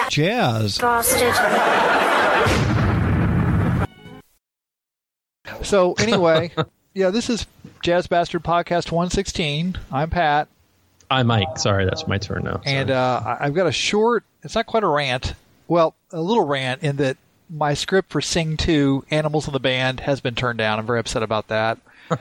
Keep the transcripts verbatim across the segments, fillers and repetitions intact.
Jazz. Bastard. So anyway, yeah, this is Jazz Bastard Podcast one sixteen. I'm Pat. I'm Mike. Sorry, that's my turn now. Sorry. And uh, I've got a short, it's not quite a rant, well, a little rant in that my script for Sing two, Animals in the Band, has been turned down. I'm very upset about that.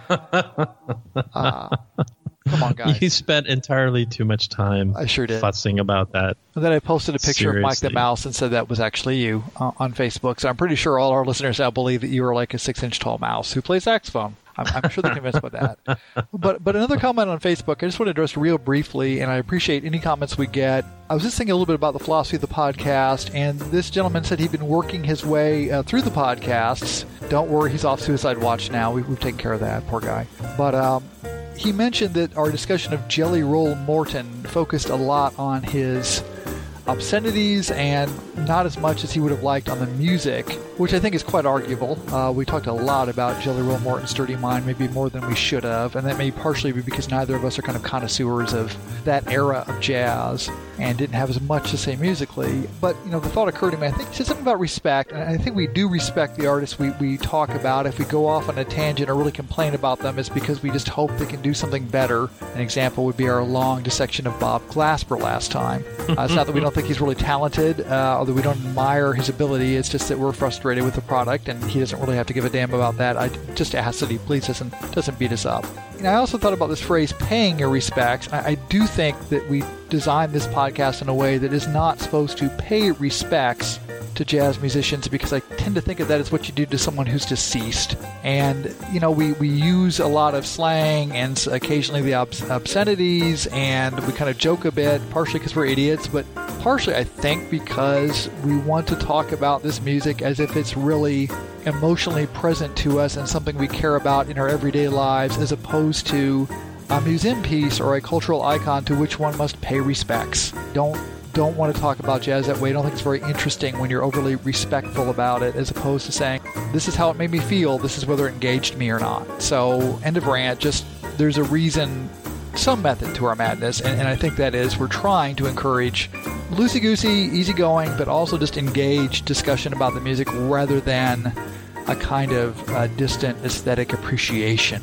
uh, come on, guys. You spent entirely too much time I sure did. fussing about that. And then I posted a picture Seriously. of Mike the Mouse and said that was actually you uh, on Facebook. So I'm pretty sure all our listeners now believe that you are like a six-inch tall mouse who plays saxophone. I'm, I'm sure they're convinced by that. But but another comment on Facebook, I just want to address real briefly, and I appreciate any comments we get. I was just thinking a little bit about the philosophy of the podcast, and this gentleman said he'd been working his way uh, through the podcasts. Don't worry, he's off suicide watch now. We, we've taken care of that, poor guy. But um, he mentioned that our discussion of Jelly Roll Morton focused a lot on his obscenities and not as much as he would have liked on the music, which I think is quite arguable. Uh, we talked a lot about Jelly Roll Morton's Dirty Mind, maybe more than we should have, and that may partially be because neither of us are kind of connoisseurs of that era of jazz and didn't have as much to say musically. But, you know, the thought occurred to me, I think he said something about respect, and I think we do respect the artists we, we talk about. If we go off on a tangent or really complain about them, it's because we just hope they can do something better. An example would be our long dissection of Bob Glasper last time. Uh, it's not that we don't think he's really talented, uh, although we don't admire his ability. It's just that we're frustrated with the product, and he doesn't really have to give a damn about that. I just ask that he please doesn't doesn't beat us up. And I also thought about this phrase, paying your respects. I, I do think that we designed this podcast in a way that is not supposed to pay respects to jazz musicians, because I tend to think of that as what you do to someone who's deceased. And, you know, we, we use a lot of slang and occasionally the obs- obscenities, and we kind of joke a bit, partially because we're idiots, but partially, I think, because we want to talk about this music as if it's really emotionally present to us and something we care about in our everyday lives, as opposed to a museum piece or a cultural icon to which one must pay respects. Don't don't want to talk about jazz that way. I don't think it's very interesting when you're overly respectful about it, as opposed to saying, this is how it made me feel, this is whether it engaged me or not. So, end of rant. Just, there's a reason, some method to our madness, and, and I think that is we're trying to encourage loosey-goosey, easygoing, but also just engaged discussion about the music rather than a kind of uh, distant aesthetic appreciation.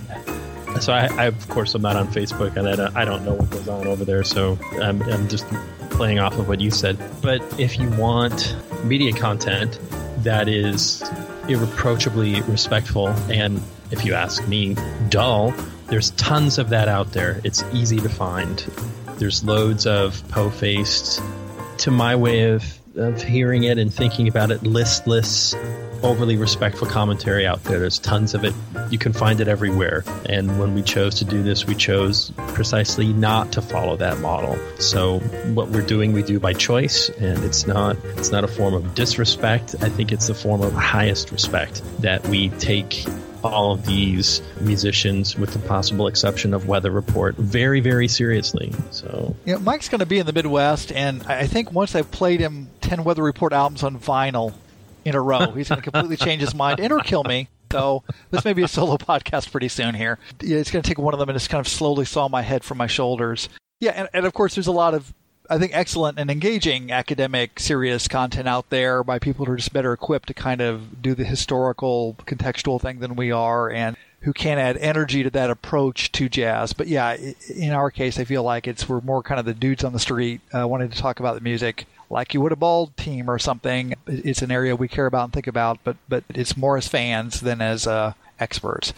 So I, I, of course, I'm not on Facebook, and I don't, I don't know what goes on over there, so I'm, I'm just playing off of what you said. But if you want media content that is irreproachably respectful, and if you ask me, dull, there's tons of that out there. It's easy to find. There's loads of po-faced, to my way of, of hearing it and thinking about it, listless, overly respectful commentary out there. There's tons of it. You can find it everywhere. And when we chose to do this, we chose precisely not to follow that model. So what we're doing, we do by choice, and it's not it's not a form of disrespect. I think it's a form of highest respect that we take all of these musicians, with the possible exception of Weather Report, very, very seriously. So, you know, Mike's going to be in the Midwest, and I think once I've played him ten Weather Report albums on vinyl in a row, he's going to completely change his mind and or kill me. So this may be a solo podcast pretty soon here. Yeah, it's going to take one of them and just kind of slowly saw my head from my shoulders. Yeah, and, and of course there's a lot of, I think, excellent and engaging academic, serious content out there by people who are just better equipped to kind of do the historical, contextual thing than we are, and who can add energy to that approach to jazz. But yeah, in our case, I feel like it's we're more kind of the dudes on the street uh, wanting to talk about the music, like you would a ball team or something. It's an area we care about and think about, but but it's more as fans than as uh, experts.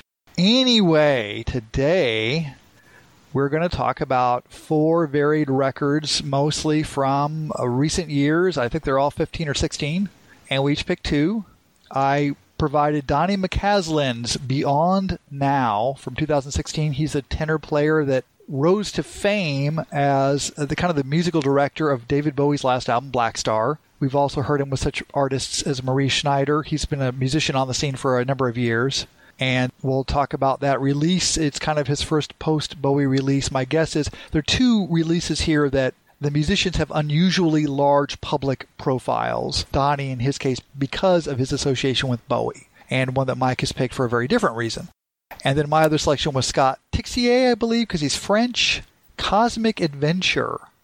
Anyway, today we're going to talk about four varied records, mostly from uh, recent years. I think they're all fifteen or sixteen, and we each picked two. I provided Donnie McCaslin's Beyond Now from two thousand sixteen. He's a tenor player that rose to fame as the kind of the musical director of David Bowie's last album, Black Star. We've also heard him with such artists as Maurice Schneider. He's been a musician on the scene for a number of years, and we'll talk about that release. It's kind of his first post-Bowie release. My guess is there are two releases here that the musicians have unusually large public profiles. Donnie, in his case, because of his association with Bowie, and one that Mike has picked for a very different reason. And then my other selection was Scott Tixier, I believe, because he's French. Cosmic Adventure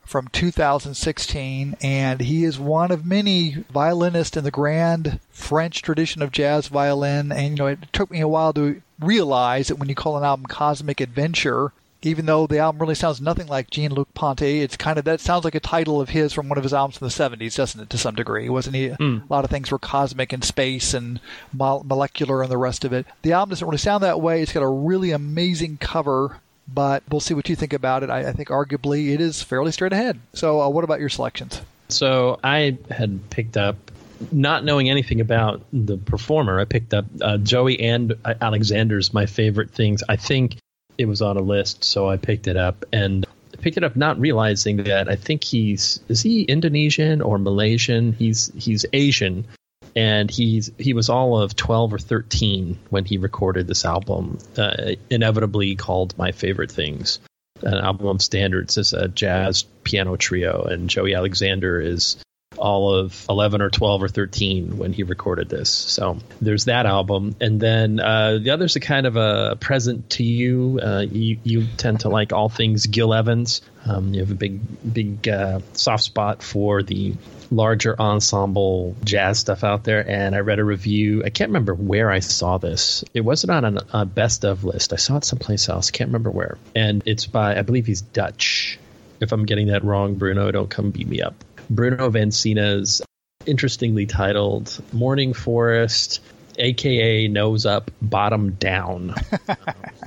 from two thousand sixteen, and he is one of many violinists in the grand French tradition of jazz violin. And, you know, it took me a while to realize that when you call an album Cosmic Adventure, even though the album really sounds nothing like Jean-Luc Ponty, it's kind of, that sounds like a title of his from one of his albums from the seventies, doesn't it, to some degree? Wasn't he? Mm. A lot of things were cosmic and space and mo- molecular and the rest of it. The album doesn't really sound that way. It's got a really amazing cover, but we'll see what you think about it. I, I think arguably it is fairly straight ahead. So uh, what about your selections? So I had picked up, not knowing anything about the performer, I picked up uh, Joey and Alexander's My Favorite Things. I think it was on a list, so I picked it up. And I picked it up not realizing that I think he's, is he Indonesian or Malaysian? He's he's Asian. And he's he was all of twelve or thirteen when he recorded this album, uh, inevitably called My Favorite Things, an album of standards as a jazz piano trio. And Joey Alexander is all of eleven or twelve or thirteen when he recorded this. So there's that album. And then uh, the others are kind of a present to you. Uh, you. You tend to like all things Gil Evans. Um, you have a big, big uh, soft spot for the larger ensemble jazz stuff out there. And I read a review. I can't remember where I saw this. It wasn't on an, a best of list. I saw it someplace else. Can't remember where. And it's by, I believe he's Dutch. If I'm getting that wrong, Bruno, don't come beat me up. Bruno Vancina's interestingly titled Morning Forest, a k a. Nose Up, Bottom Down. um,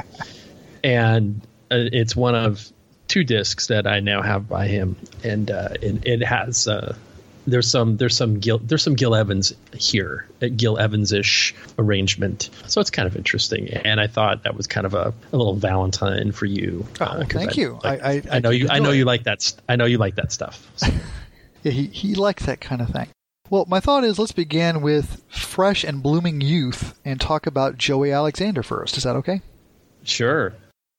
and uh, it's one of two discs that I now have by him. And uh, it, it has... Uh, There's some there's some Gil there's some Gil Evans here, a Gil Evans-ish arrangement, so it's kind of interesting. And I thought that was kind of a, a little Valentine for you. Oh, uh, thank I, you. Like, I, I, I know I you. I know it. you like that. I know you like that stuff. So. Yeah, he he likes that kind of thing. Well, my thought is let's begin with fresh and blooming youth and talk about Joey Alexander first. Is that okay? Sure.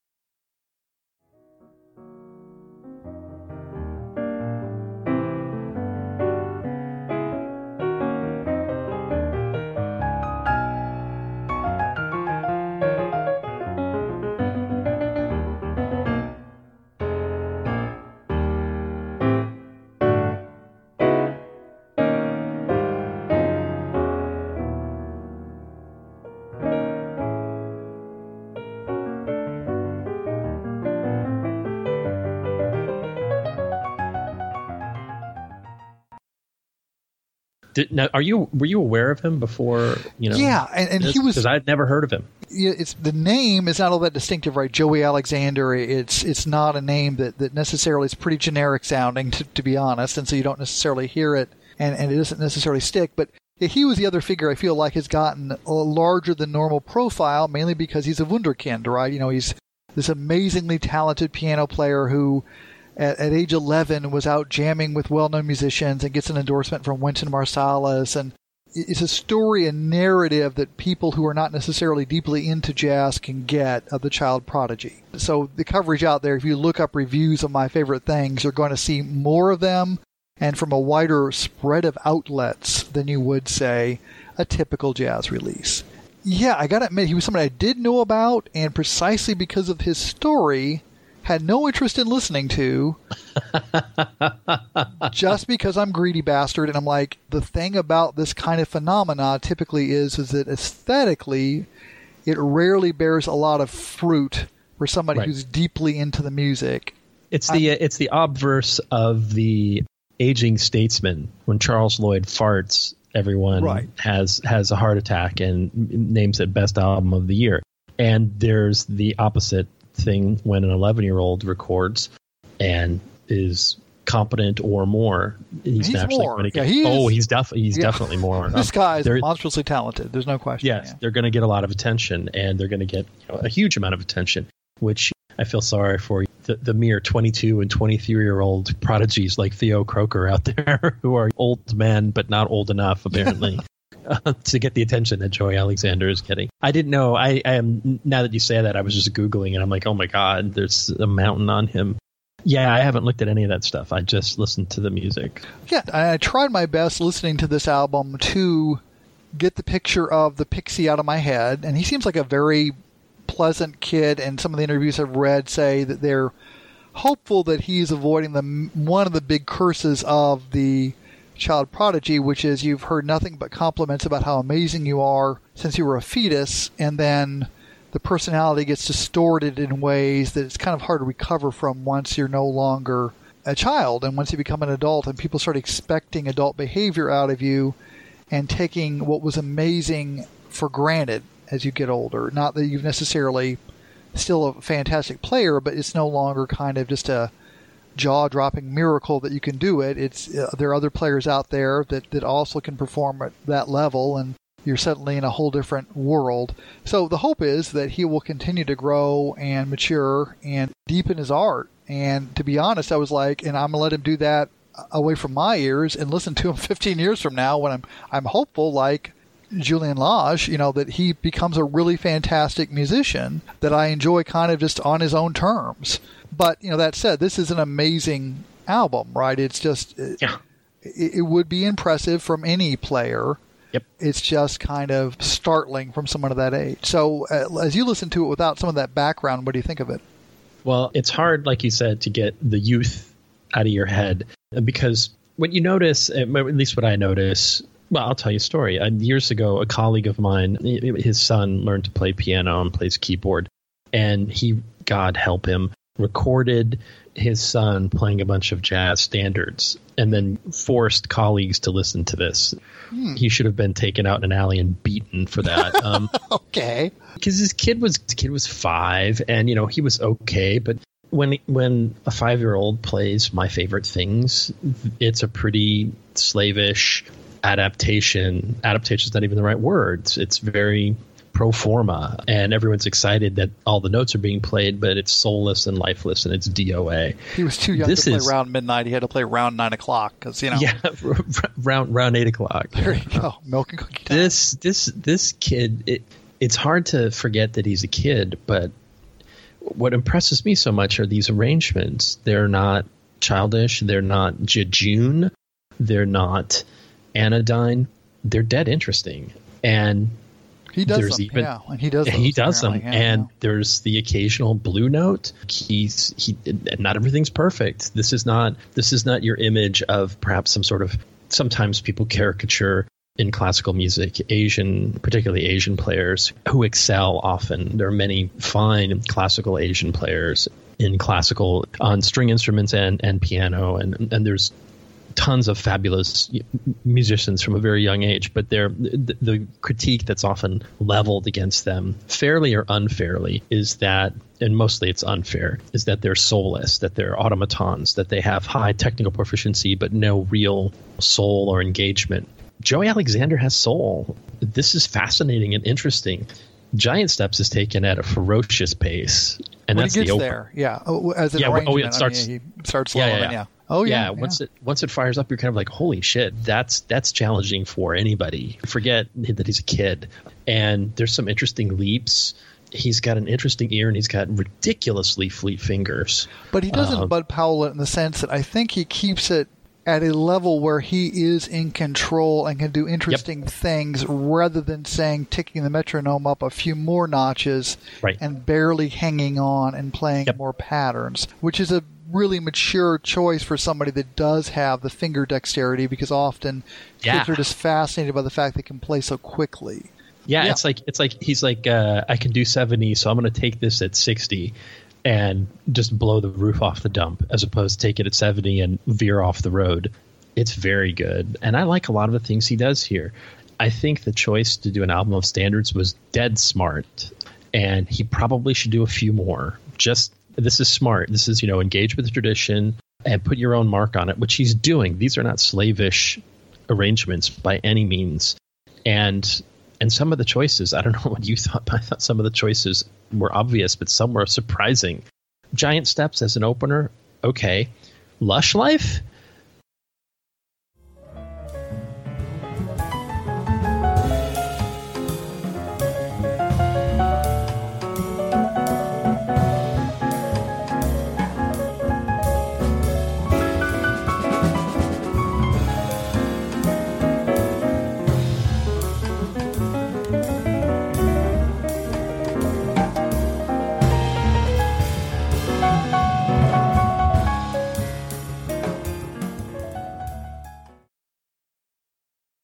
Did, now, are you were you aware of him before? You know, yeah, and, and this? he was because I'd never heard of him. It's the name is not all that distinctive, right? Joey Alexander. It's it's not a name that, that necessarily is pretty generic sounding, to, to be honest, and so you don't necessarily hear it, and, and it doesn't necessarily stick. But he was the other figure I feel like has gotten a larger than normal profile, mainly because he's a wunderkind, right? You know, he's this amazingly talented piano player who, At, at age eleven, was out jamming with well-known musicians and gets an endorsement from Wynton Marsalis. And it's a story and narrative that people who are not necessarily deeply into jazz can get of the child prodigy. So the coverage out there, if you look up reviews of My Favorite Things, you're going to see more of them and from a wider spread of outlets than you would, say, a typical jazz release. Yeah, I got to admit, he was somebody I did know about, and precisely because of his story, had no interest in listening to, just because I'm greedy bastard. And I'm like, the thing about this kind of phenomena typically is, is that aesthetically, it rarely bears a lot of fruit for somebody right. who's deeply into the music. It's the I'm, it's the obverse of the aging statesman. When Charles Lloyd farts, everyone right. has has a heart attack and names it best album of the year. And there's the opposite thing when an eleven-year-old records and is competent or more. He's, he's naturally more. going to get. Yeah, he oh, he's def- He's yeah. definitely more. This guy is they're, monstrously talented. There's no question. Yes, yeah. they're going to get a lot of attention, and they're going to get you know, a huge amount of attention. Which I feel sorry for the, the mere twenty-two and twenty-three-year-old prodigies like Theo Croker out there who are old men but not old enough apparently. Uh, to get the attention that Joey Alexander is getting. I didn't know. I, I am now that you say that, I was just Googling and I'm like, oh my God, there's a mountain on him. Yeah, I haven't looked at any of that stuff. I just listened to the music. Yeah, I tried my best listening to this album to get the picture of the Pixie out of my head, and he seems like a very pleasant kid, and some of the interviews I've read say that they're hopeful that he's avoiding the one of the big curses of the child prodigy, which is you've heard nothing but compliments about how amazing you are since you were a fetus, and then the personality gets distorted in ways that it's kind of hard to recover from once you're no longer a child and once you become an adult, and people start expecting adult behavior out of you and taking what was amazing for granted as you get older. Not that you've necessarily still a fantastic player, but it's no longer kind of just a jaw-dropping miracle that you can do it. It's uh, there are other players out there that, that also can perform at that level, and you're suddenly in a whole different world. So the hope is that he will continue to grow and mature and deepen his art. And to be honest, I was like, and I'm going to let him do that away from my ears and listen to him fifteen years from now when I'm I'm hopeful, like Julian Lage, you know, that he becomes a really fantastic musician that I enjoy kind of just on his own terms. But, you know, that said, this is an amazing album, right? It's just, yeah. it, it would be impressive from any player. Yep. It's just kind of startling from someone of that age. So uh, as you listen to it without some of that background, what do you think of it? Well, it's hard, like you said, to get the youth out of your head, because what you notice, at least what I notice, well, I'll tell you a story. Uh, years ago, a colleague of mine, his son learned to play piano and plays keyboard, and he, God help him, recorded his son playing a bunch of jazz standards and then forced colleagues to listen to this. Hmm. He should have been taken out in an alley and beaten for that. Um, okay. Because his kid was his kid was five, and you know he was okay, but when when a five-year-old plays My Favorite Things, it's a pretty slavish adaptation. Adaptation is not even the right word. It's, it's very pro forma, and everyone's excited that all the notes are being played, but it's soulless and lifeless, and it's D O A. He was too young this to play is, round midnight. He had to play round nine o'clock because you know. Yeah, round round eight o'clock. There you go, milk and cookie time. This this this kid. It, it's hard to forget that he's a kid, but what impresses me so much are these arrangements. They're not childish. They're not jejune. They're not anodyne. They're dead interesting, and he does there's them. Even, yeah, and he does. He does them, yeah, and yeah. there's the occasional blue note. He's he. Not everything's perfect. This is not. This is not your image of perhaps some sort of. Sometimes people caricature in classical music Asian, particularly Asian players who excel often. There are many fine classical Asian players in classical on string instruments and and piano, and and there's tons of fabulous musicians from a very young age, but they're, the, the critique that's often leveled against them, fairly or unfairly, is that, and mostly it's unfair, is that they're soulless, that they're automatons, that they have high technical proficiency but no real soul or engagement. Joey Alexander has soul. This is fascinating and interesting. Giant Steps is taken at a ferocious pace, and when that's he gets the open. there, yeah. Oh, as an yeah, arrangement, oh, it starts. I mean, he starts slow, yeah, yeah, and yeah. yeah. Oh yeah, yeah. Once yeah. it once it fires up, you're kind of like, holy shit, that's that's challenging for anybody. Forget that he's a kid, and there's some interesting leaps. He's got an interesting ear, and he's got ridiculously fleet fingers. But he doesn't um, Bud Powell it in the sense that I think he keeps it at a level where he is in control and can do interesting yep. things, rather than saying ticking the metronome up a few more notches right. and barely hanging on and playing yep. more patterns, which is a really mature choice for somebody that does have the finger dexterity, because often yeah. kids are just fascinated by the fact they can play so quickly. Yeah, yeah. it's like it's like he's like uh, I can do seventy, so I'm going to take this at sixty and just blow the roof off the dump, as opposed to take it at seventy and veer off the road. It's very good, and I like a lot of the things he does here. I think the choice to do an album of standards was dead smart, and he probably should do a few more. Just this is smart. This is, you know, engage with the tradition and put your own mark on it, which he's doing. These are not slavish arrangements by any means. And and some of the choices, I don't know what you thought, but I thought some of the choices were obvious, but some were surprising. Giant Steps as an opener, okay. Lush Life?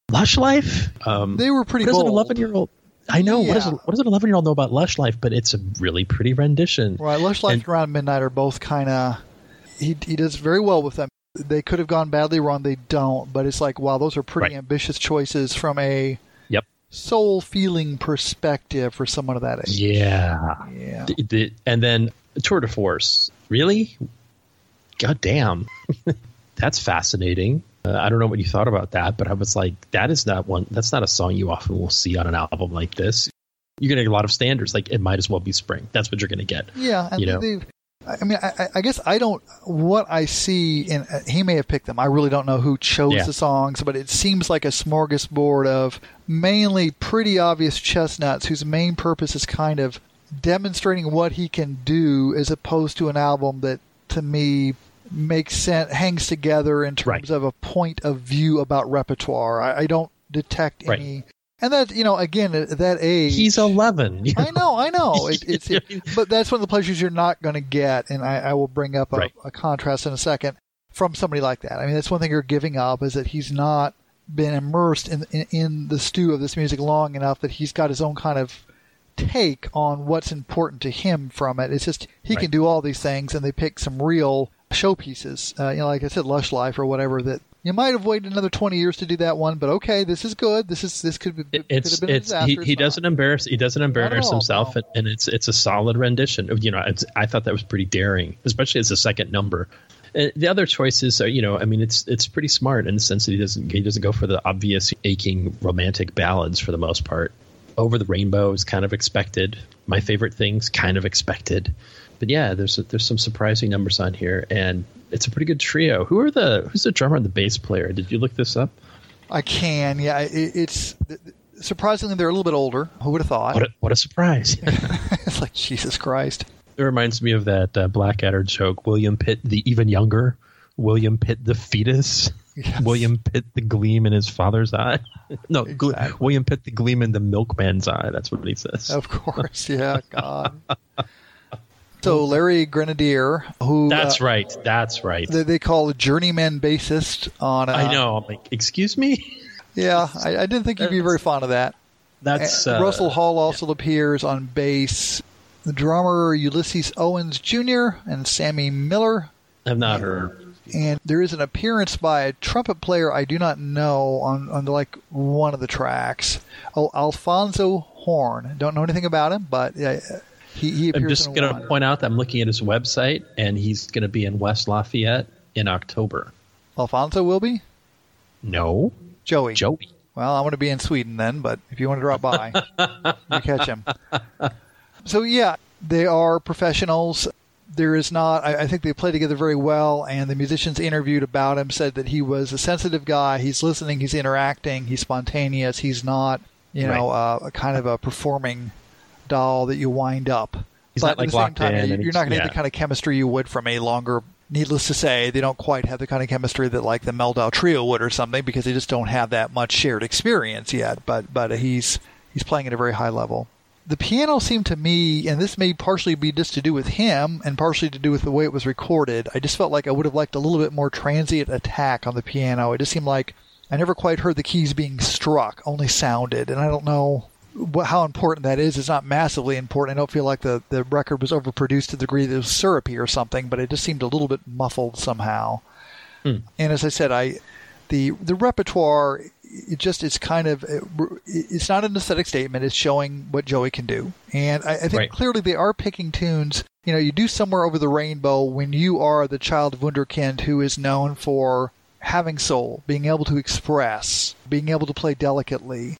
Lush Life? Um, They were pretty what does bold. an eleven-year-old... I know. Yeah. What, does a, what does an eleven-year-old know about Lush Life? But it's a really pretty rendition. Right, Lush Life And- and Around Midnight are both kind of... He, he does very well with them. They could have gone badly wrong. They don't. But it's like, wow, those are pretty Right. ambitious choices from a Yep. soul-feeling perspective for someone of that age. Yeah. Yeah. The, the, and then Tour de Force. Really? God damn. That's fascinating. Uh, I don't know what you thought about that, but I was like, that is not one. That's not a song you often will see on an album like this. You're going to get a lot of standards. Like, it might as well be spring. That's what you're going to get. Yeah, and You know? they've... I mean, I, I guess I don't. What I see, and he may have picked them. I really don't know who chose Yeah. the songs, but it seems like a smorgasbord of mainly pretty obvious chestnuts whose main purpose is kind of demonstrating what he can do, as opposed to an album that, to me, makes sense, hangs together in terms Right. of a point of view about repertoire. I, I don't detect Right. any. And that, you know, again, at that age, He's eleven. you I know, I know. It, it's, I it, mean- but that's one of the pleasures you're not going to get, and I, I will bring up a, Right. a contrast in a second from somebody like that. I mean, that's one thing you're giving up, is that he's not been immersed in, in in the stew of this music long enough that he's got his own kind of take on what's important to him from it. It's just he Right. can do all these things, and they pick some real showpieces. Uh, you know, like I said, Lush Life or whatever. That you might have waited another twenty years to do that one, but okay, this is good. This is this could, be, It- could it's have been a it's disaster. he, It's he not. doesn't embarrass he doesn't embarrass all, himself, no. and, and it's it's a solid rendition. You know, it's, I thought that was pretty daring, especially as a second number. Uh, the other choices are, you know, I mean, it's it's pretty smart in the sense that he doesn't he doesn't go for the obvious aching romantic ballads for the most part. Over the Rainbow is kind of expected. My Favorite Things, kind of expected. But yeah, there's there's some surprising numbers on here, and it's a pretty good trio. Who are the who's the drummer and the bass player? Did you look this up? I can, yeah. It, it's surprisingly they're a little bit older. Who would have thought? What a, what a surprise! It's like Jesus Christ. It reminds me of that uh, Blackadder joke. William Pitt, the even younger. William Pitt, the fetus. Yes. William Pitt, the gleam in his father's eye. No, gle- Exactly. William Pitt, the gleam in the milkman's eye. That's what he says. Of course, yeah. God. So Larry Grenadier, who That's uh, right. That's right. they, they call a journeyman bassist on. Uh, I know. I'm like, excuse me? Yeah, I, I didn't think you'd be very fond of that. That's Uh, uh, Russell Hall also appears on bass. The drummer Ulysses Owens Junior and Sammy Miller. I've not heard. And there is an appearance by a trumpet player I do not know on, on like one of the tracks. Oh, Alfonso Horn. Don't know anything about him, but uh, he, he appears I'm just in going one. to point out that I'm looking at his website, and he's going to be in West Lafayette in October. Alfonso will be? No, Joey. Joey. Well, I'm going to be in Sweden then, but if you want to drop by, you catch him. So, yeah, they are professionals. There is not, I, I think they play together very well, and the musicians interviewed about him said that he was a sensitive guy. He's listening, he's interacting, he's spontaneous. He's not, you know, uh, a kind of a performing doll that you wind up. He's but not, at like, the same locked time, in you- and you're he's- not going to yeah. have the kind of chemistry you would from a longer. Needless to say, they don't quite have the kind of chemistry that like the Meldau Trio would or something, because they just don't have that much shared experience yet. But but he's he's playing at a very high level. The piano seemed to me, and this may partially be just to do with him and partially to do with the way it was recorded, I just felt like I would have liked a little bit more transient attack on the piano. It just seemed like I never quite heard the keys being struck, only sounded, and I don't know what, how important that is. It's not massively important. I don't feel like the, the record was overproduced to the degree that it was syrupy or something, but it just seemed a little bit muffled somehow. Hmm. And as I said, I the the repertoire, it just it's kind of it, it's not an aesthetic statement. It's showing what Joey can do, and I, I think Right. clearly they are picking tunes. You know, you do Somewhere Over the Rainbow when you are the child of Wunderkind who is known for having soul, being able to express, being able to play delicately.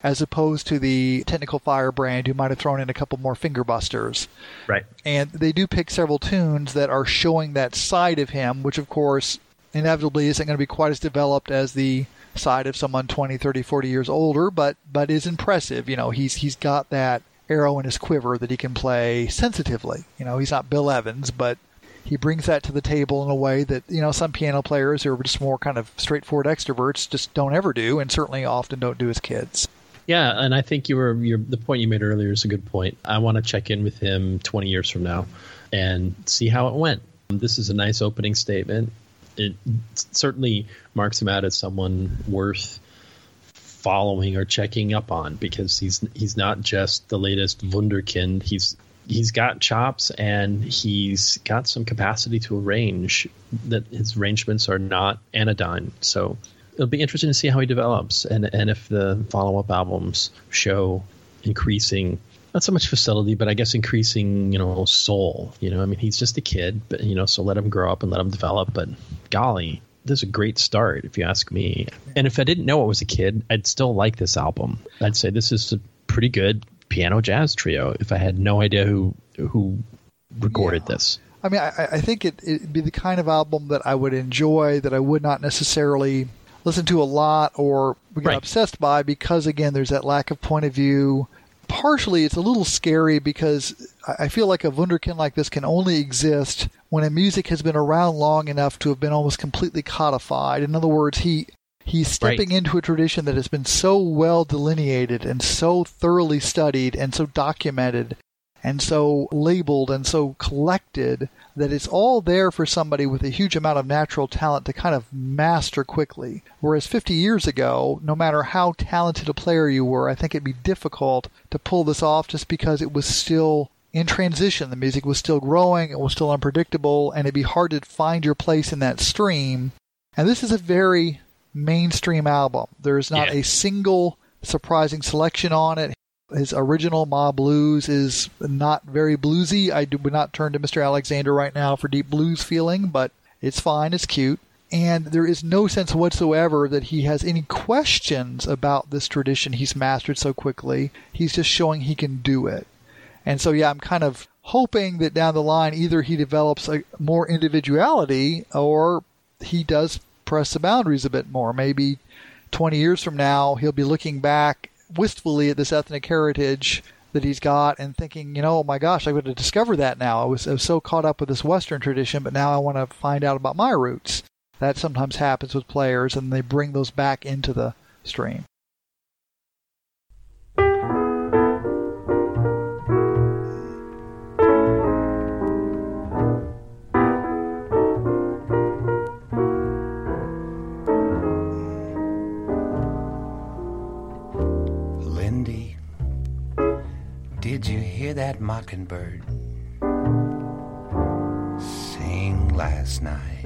as opposed to the Technical Firebrand who might have thrown in a couple more finger busters. Right. And they do pick several tunes that are showing that side of him, which of course inevitably isn't going to be quite as developed as the side of someone twenty, thirty, forty years older, but but is impressive. You know, he's he's got that arrow in his quiver that he can play sensitively. You know, he's not Bill Evans, but he brings that to the table in a way that, you know, some piano players who are just more kind of straightforward extroverts just don't ever do, and certainly often don't do as kids. Yeah, and I think you were you're, the point you made earlier is a good point. I want to check in with him twenty years from now and see how it went. This is a nice opening statement. It certainly marks him out as someone worth following or checking up on, because he's he's not just the latest wunderkind. He's he's got chops and he's got some capacity to arrange. That his arrangements are not anodyne. So it'll be interesting to see how he develops, and and if the follow-up albums show increasing, not so much facility, but I guess increasing, you know, soul. You know, I mean, he's just a kid, but, you know, so let him grow up and let him develop. But golly, this is a great start, if you ask me. And if I didn't know it was a kid, I'd still like this album. I'd say this is a pretty good piano jazz trio if I had no idea who who recorded yeah. this. I mean, I, I think it, it'd be the kind of album that I would enjoy, that I would not necessarily listen to a lot or get right. obsessed by, because, again, there's that lack of point of view. Partially, it's a little scary because I feel like a wunderkind like this can only exist when a music has been around long enough to have been almost completely codified. In other words, he he's stepping right. into a tradition that has been so well delineated and so thoroughly studied and so documented and so labeled and so collected that it's all there for somebody with a huge amount of natural talent to kind of master quickly. Whereas fifty years ago, no matter how talented a player you were, I think it'd be difficult to pull this off just because it was still in transition. The music was still growing, it was still unpredictable, and it'd be hard to find your place in that stream. And this is a very mainstream album. There's not yeah. a single surprising selection on it. His original Ma Blues is not very bluesy. I would not turn to Mister Alexander right now for deep blues feeling, but it's fine, it's cute. And there is no sense whatsoever that he has any questions about this tradition he's mastered so quickly. He's just showing he can do it. And so, yeah, I'm kind of hoping that down the line either he develops a more individuality or he does press the boundaries a bit more. Maybe twenty years from now, he'll be looking back wistfully at this ethnic heritage that he's got and thinking, you know, oh my gosh, I've got to discover that now. I was, I was so caught up with this Western tradition, but now I want to find out about my roots. That sometimes happens with players, and they bring those back into the stream. Did you hear that mockingbird sing last night?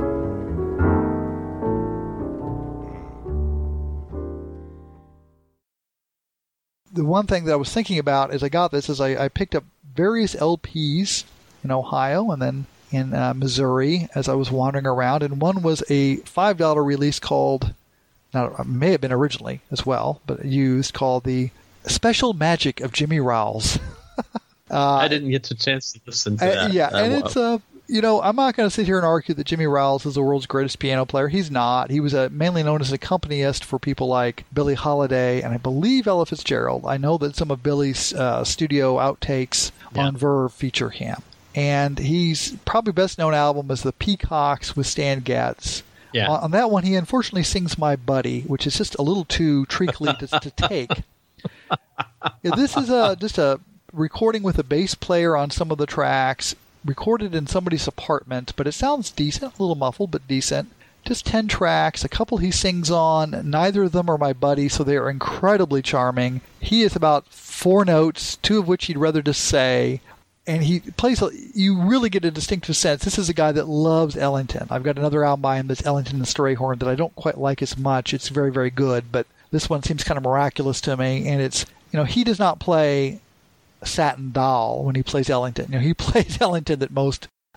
The one thing that I was thinking about as I got this is I, I picked up various L Ps in Ohio and then in uh, Missouri as I was wandering around, and one was a five dollar release called, now it may have been originally as well, but used, called the Special Magic of Jimmy Rowles. uh, I didn't get a chance to listen to uh, that. Yeah, uh, and well. it's a, uh, you know, I'm not going to sit here and argue that Jimmy Rowles is the world's greatest piano player. He's not. He was a, mainly known as an accompanist for people like Billie Holiday and I believe Ella Fitzgerald. I know that some of Billie's uh, studio outtakes yeah. on Verve feature him. And he's probably best known album is The Peacocks with Stan Getz. Yeah. On, on that one, he unfortunately sings My Buddy, which is just a little too treacly to, to take. Yeah, this is a, just a recording with a bass player on some of the tracks, recorded in somebody's apartment, but it sounds decent, a little muffled, but decent. Just ten tracks, a couple he sings on. Neither of them are My Buddy, so they are incredibly charming. He is about four notes, two of which he'd rather just say, and he plays, you really get a distinctive sense. This is a guy that loves Ellington. I've got another album by him that's Ellington and Strayhorn that I don't quite like as much. It's very, very good, but this one seems kind of miraculous to me, and it's, you know, he does not play Satin Doll when he plays Ellington. You know, he plays Ellington that most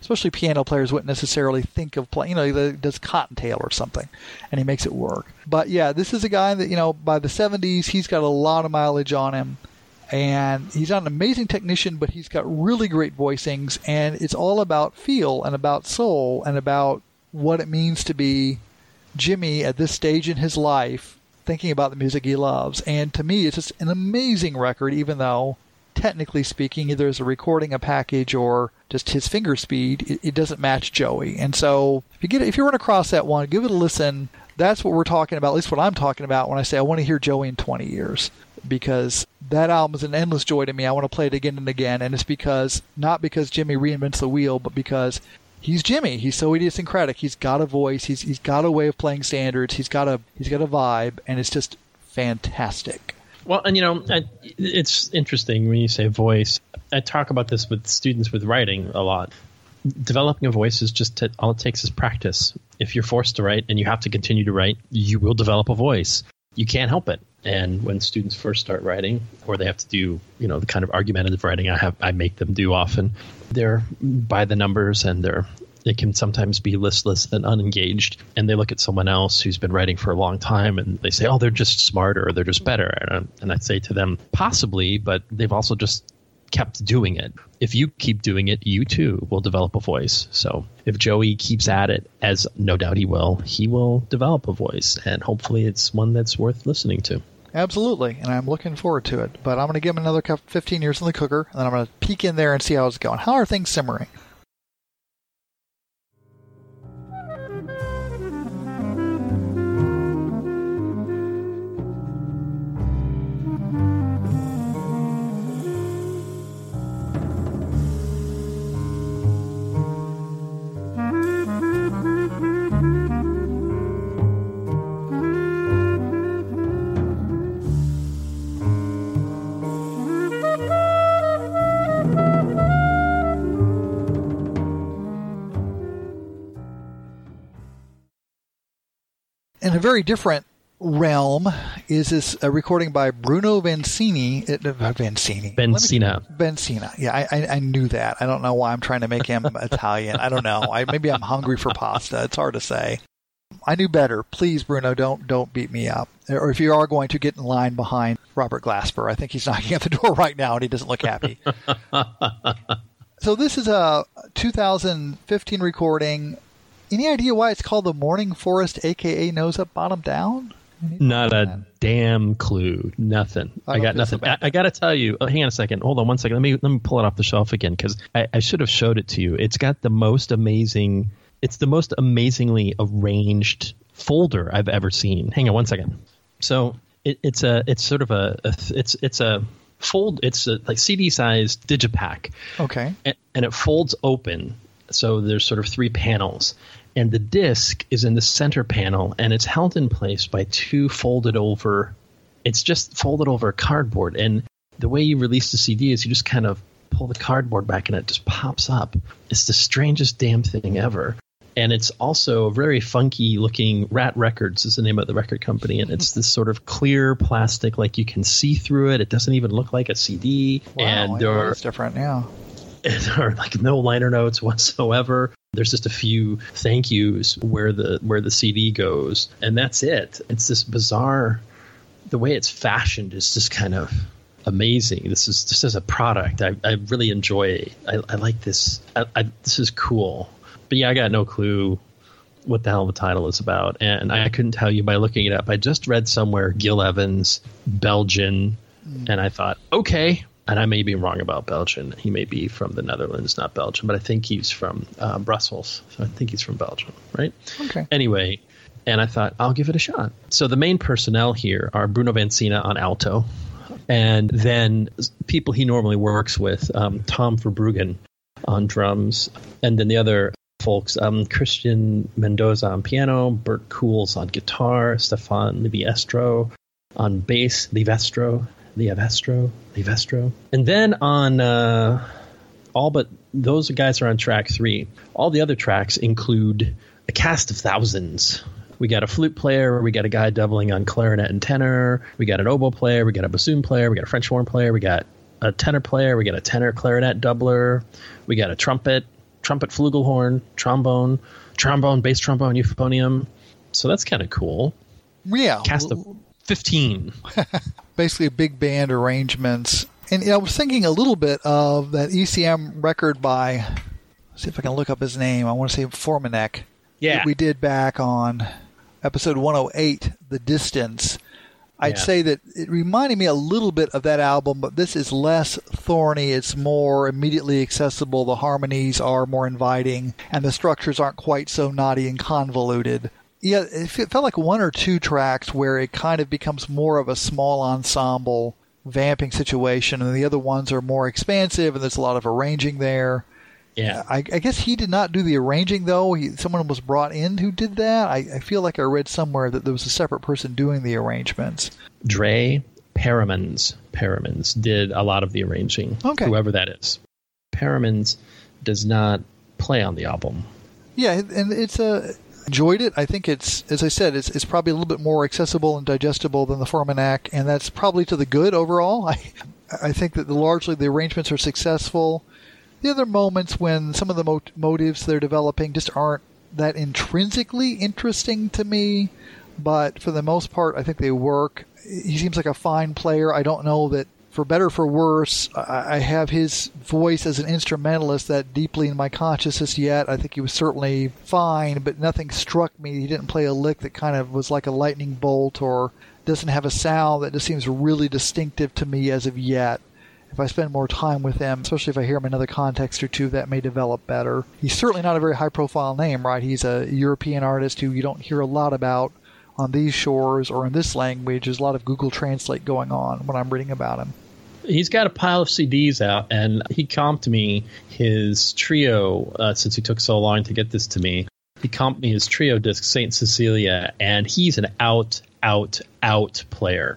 especially piano players wouldn't necessarily think of playing. You know, he does Cottontail or something, and he makes it work. But yeah, this is a guy that, you know, by the seventies, he's got a lot of mileage on him. And he's not an amazing technician, but he's got really great voicings, and it's all about feel and about soul and about what it means to be Jimmy at this stage in his life, thinking about the music he loves. And to me, it's just an amazing record, even though, technically speaking, either as a recording, a package, or just his finger speed, it, it doesn't match Joey. And so if you get if you run across that one, give it a listen. That's what we're talking about, at least what I'm talking about when I say I want to hear Joey in twenty years. Because that album is an endless joy to me. I want to play it again and again. And it's because, not because Jimmy reinvents the wheel, but because he's Jimmy. He's so idiosyncratic. He's got a voice. He's he's got a way of playing standards. He's got a he's got a vibe, and it's just fantastic. Well, and you know, I, it's interesting when you say voice. I talk about this with students with writing a lot. Developing a voice is just to, all it takes is practice. If you're forced to write and you have to continue to write, you will develop a voice. You can't help it. And when students first start writing, or they have to do, you know, the kind of argumentative writing I have, I make them do often, they're by the numbers, and they're they can sometimes be listless and unengaged. And they look at someone else who's been writing for a long time, and they say, "Oh, they're just smarter, or they're just better." And I, and I say to them, possibly, but they've also just kept doing it. If you keep doing it, you too will develop a voice. So if Joey keeps at it, as no doubt he will, he will develop a voice, and hopefully it's one that's worth listening to. Absolutely, and I'm looking forward to it. But I'm going to give him another fifteen years in the cooker, and then I'm going to peek in there and see how it's going. How are things simmering? In a very different realm is this a recording by Bruno Vancini. Uh, Vancini. Benzina. Benzina. Yeah, I, I, I knew that. I don't know why I'm trying to make him Italian. I don't know. I, maybe I'm hungry for pasta. It's hard to say. I knew better. Please, Bruno, don't don't beat me up. Or if you are going to, get in line behind Robert Glasper. I think he's knocking at the door right now, and he doesn't look happy. So this is a two thousand fifteen recording. Any idea why it's called The Morning Forest, a k a. Nose Up, Bottom Down? Not a damn clue. Nothing. I, I got nothing. So I, I got to tell you. Oh, hang on a second. Hold on one second. Let me let me pull it off the shelf again, because I, I should have showed it to you. It's got the most amazing. It's the most amazingly arranged folder I've ever seen. Hang on one second. So it, it's a it's sort of a, a it's it's a fold. It's a, like C D sized digipack. Okay. And, and it folds open. So there's sort of three panels. And the disc is in the center panel, and it's held in place by two folded over. It's just folded over cardboard. And the way you release the C D is you just kind of pull the cardboard back, and it just pops up. It's the strangest damn thing ever. And it's also very funky looking. Rat Records is the name of the record company. And it's this sort of clear plastic, like you can see through it. It doesn't even look like a C D. Wow, and there are, it's different, yeah. There are like no liner notes whatsoever. There's just a few thank yous where the where the C D goes, and that's it. It's this bizarre. The way it's fashioned is just kind of amazing. This is just as a product, I, I really enjoy. I, I like this. I, I, this is cool. But yeah, I got no clue what the hell the title is about, and I couldn't tell you by looking it up. I just read somewhere Gil Evans, Belgian, mm. and I thought, okay. And I may be wrong about Belgian. He may be from the Netherlands, not Belgium, but I think he's from uh, Brussels. So I think he's from Belgium, right? Okay. Anyway, and I thought, I'll give it a shot. So the main personnel here are Bruno Vancina on alto, and then people he normally works with, um, Tom Verbruggen on drums, and then the other folks, um, Christian Mendoza on piano, Bert Cools on guitar, Stefan Liviestro on bass, Livestro, Livestro, Livestro. And then on uh, all but those guys are on track three. All the other tracks include a cast of thousands. We got a flute player, we got a guy doubling on clarinet and tenor, we got an oboe player, we got a bassoon player, we got a French horn player, we got a tenor player, we got a tenor clarinet doubler, we got a trumpet, trumpet, flugelhorn, trombone, trombone, bass trombone, euphonium. So that's kind of cool. Yeah. Cast of fifteen. Basically big band arrangements. And you know, I was thinking a little bit of that E C M record by, let's see if I can look up his name. I want to say Formanek. Yeah. That we did back on episode one oh eight, The Distance. I'd yeah. say that it reminded me a little bit of that album, but this is less thorny. It's more immediately accessible. The harmonies are more inviting, and the structures aren't quite so knotty and convoluted. Yeah, it felt like one or two tracks where it kind of becomes more of a small ensemble vamping situation, and the other ones are more expansive, and there's a lot of arranging there. Yeah, I, I guess he did not do the arranging, though. He, someone was brought in who did that. I, I feel like I read somewhere that there was a separate person doing the arrangements. Dre Perimans, Perimans did a lot of the arranging, okay. Whoever that is. Perimans does not play on the album. Yeah, and it's a... enjoyed it. I think it's, as I said, it's it's probably a little bit more accessible and digestible than the Formanek, and that's probably to the good overall. I I think that the, largely the arrangements are successful. The other moments when some of the mot- motives they're developing just aren't that intrinsically interesting to me, but for the most part, I think they work. He seems like a fine player. I don't know that, for better or for worse, I have his voice as an instrumentalist that deeply in my consciousness yet. I think he was certainly fine, but nothing struck me. He didn't play a lick that kind of was like a lightning bolt or doesn't have a sound that just seems really distinctive to me as of yet. If I spend more time with him, especially if I hear him in another context or two, that may develop better. He's certainly not a very high-profile name, right? He's a European artist who you don't hear a lot about on these shores or in this language. There's a lot of Google Translate going on when I'm reading about him. He's got a pile of C Ds out, and he comped me his trio, uh, since he took so long to get this to me. He comped me his trio disc, Saint Cecilia, and he's an out, out, out player.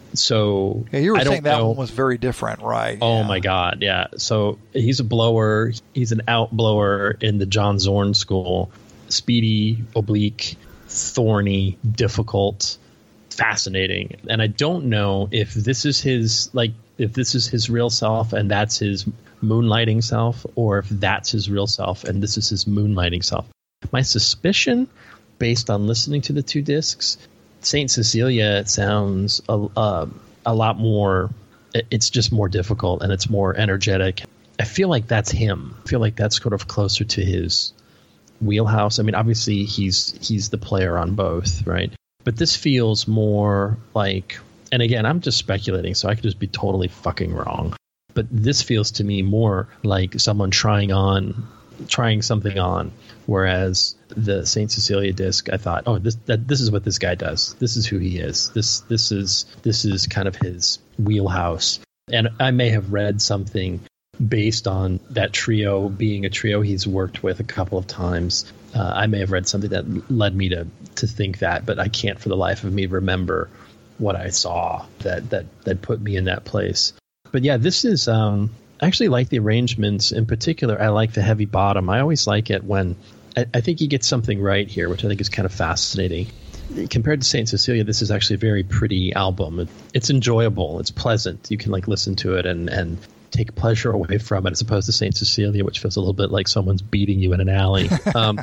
So yeah, you were I saying don't that know. one was very different, right? Oh, yeah. my God, yeah. So he's a blower. He's an out blower in the John Zorn school. Speedy, oblique, thorny, difficult, fascinating. And I don't know if this is his, like, if this is his real self and that's his moonlighting self, or if that's his real self and this is his moonlighting self. My suspicion, based on listening to the two discs, Saint Cecilia sounds a, uh, a lot more, it's just more difficult and it's more energetic. I feel like that's him. I feel like that's sort of closer to his wheelhouse. I mean, obviously he's he's the player on both, right? But this feels more like, and again, I'm just speculating, so I could just be totally fucking wrong. But this feels to me more like someone trying on, trying something on, whereas the Saint Cecilia disc, I thought, oh, this that this is what this guy does. This is who he is. This this is this is kind of his wheelhouse. And I may have read something based on that trio being a trio he's worked with a couple of times. Uh, I may have read something that led me to to think that, but I can't for the life of me remember what I saw that that that put me in that place. But yeah, this is um, I actually like the arrangements. In particular, I like the heavy bottom. I always like it when I, I think he gets something right here, which I think is kind of fascinating. Compared to Saint Cecilia, this is actually a very pretty album. It, it's enjoyable. It's pleasant. You can like listen to it and, and take pleasure away from it, as opposed to Saint Cecilia, which feels a little bit like someone's beating you in an alley. Um,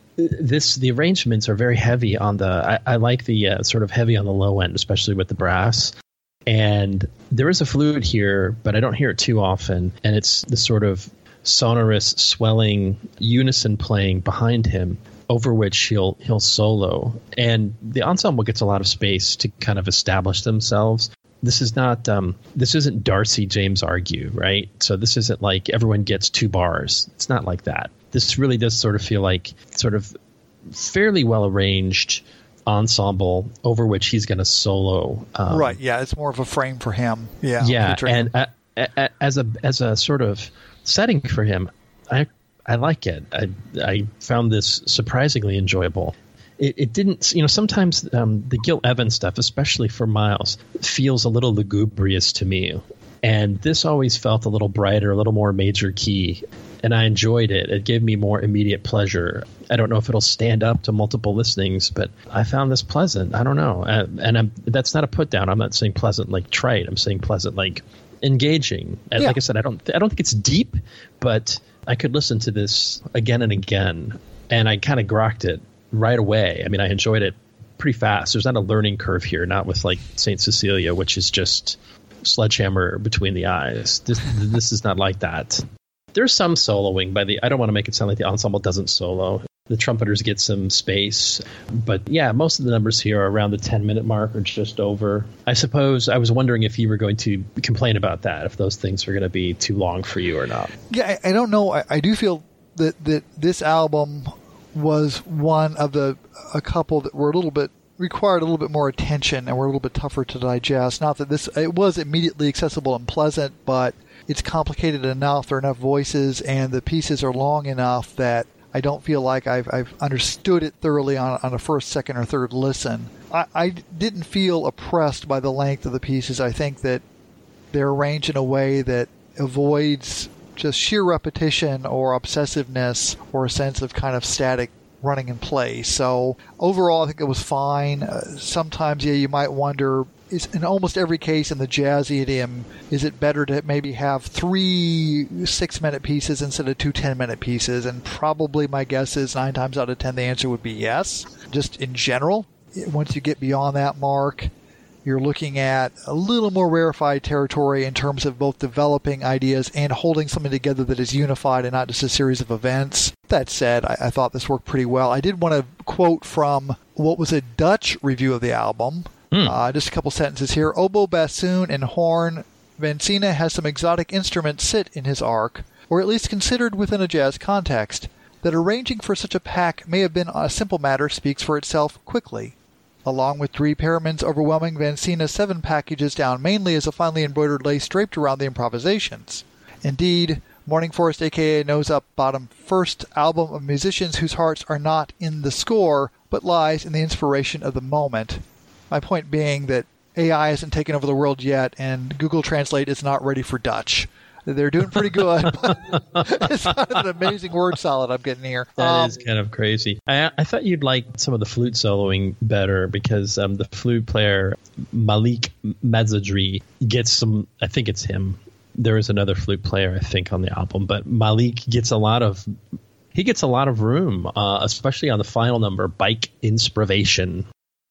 this the arrangements are very heavy on the. I, I like the uh, sort of heavy on the low end, especially with the brass. And there is a flute here, but I don't hear it too often. And it's the sort of sonorous, swelling unison playing behind him, over which he'll he'll solo. And the ensemble gets a lot of space to kind of establish themselves. This is not um, this isn't Darcy James Argue, right? So this isn't like everyone gets two bars. It's not like that. This really does sort of feel like sort of fairly well arranged ensemble over which he's going to solo. Um, right. Yeah, it's more of a frame for him. Yeah. Yeah, and uh, uh, as a as a sort of setting for him, I I like it. I I found this surprisingly enjoyable. It, it didn't, you know, sometimes um, the Gil Evans stuff, especially for Miles, feels a little lugubrious to me. And this always felt a little brighter, a little more major key. And I enjoyed it. It gave me more immediate pleasure. I don't know if it'll stand up to multiple listenings, but I found this pleasant. I don't know. Uh, and I'm, that's not a put down. I'm not saying pleasant like trite. I'm saying pleasant like engaging. And yeah. Like I said, I don't I don't think it's deep, but I could listen to this again and again, and I kind of grokked it right away. I mean, I enjoyed it pretty fast. There's not a learning curve here, not with like Saint Cecilia, which is just sledgehammer between the eyes. This this is not like that. There's some soloing by the, I don't want to make it sound like the ensemble doesn't solo. The trumpeters get some space. But yeah, most of the numbers here are around the ten minute mark or just over. I suppose I was wondering if you were going to complain about that, if those things were going to be too long for you or not. Yeah, I, I don't know. I, I do feel that, that this album was one of the, a couple that were a little bit, required a little bit more attention and were a little bit tougher to digest. Not that this, it was immediately accessible and pleasant, but it's complicated enough, there are enough voices, and the pieces are long enough that I don't feel like I've, I've understood it thoroughly on, on a first, second, or third listen. I, I didn't feel oppressed by the length of the pieces. I think that they're arranged in a way that avoids just sheer repetition or obsessiveness or a sense of kind of static running in place. So overall, I think it was fine. Uh, sometimes, yeah, you might wonder, is in almost every case in the jazz idiom, is it better to maybe have three six-minute pieces instead of two ten-minute pieces? And probably my guess is nine times out of ten the answer would be yes. Just in general, once you get beyond that mark, you're looking at a little more rarefied territory in terms of both developing ideas and holding something together that is unified and not just a series of events. That said, I, I thought this worked pretty well. I did want to quote from what was a Dutch review of the album. Mm. Uh, just a couple sentences here. Oboe, bassoon, and horn. Vansina has some exotic instruments sit in his arc, or at least considered within a jazz context. That arranging for such a pack may have been a simple matter speaks for itself quickly. Along with Drie Perriman's overwhelming Vansina seven packages down mainly as a finely embroidered lace draped around the improvisations. Indeed, Morning Forest, aka Nose Up Bottom, first album of musicians whose hearts are not in the score, but lies in the inspiration of the moment. My point being that A I hasn't taken over the world yet, and Google Translate is not ready for Dutch. They're doing pretty good. It's kind of an amazing word salad I'm getting here. That um, is kind of crazy. I, I thought you'd like some of the flute soloing better because um, the flute player, Malik Mazadri, gets some, I think it's him. There is another flute player, I think, on the album, but Malik gets a lot of, he gets a lot of room, uh, especially on the final number, Bike Inspiration.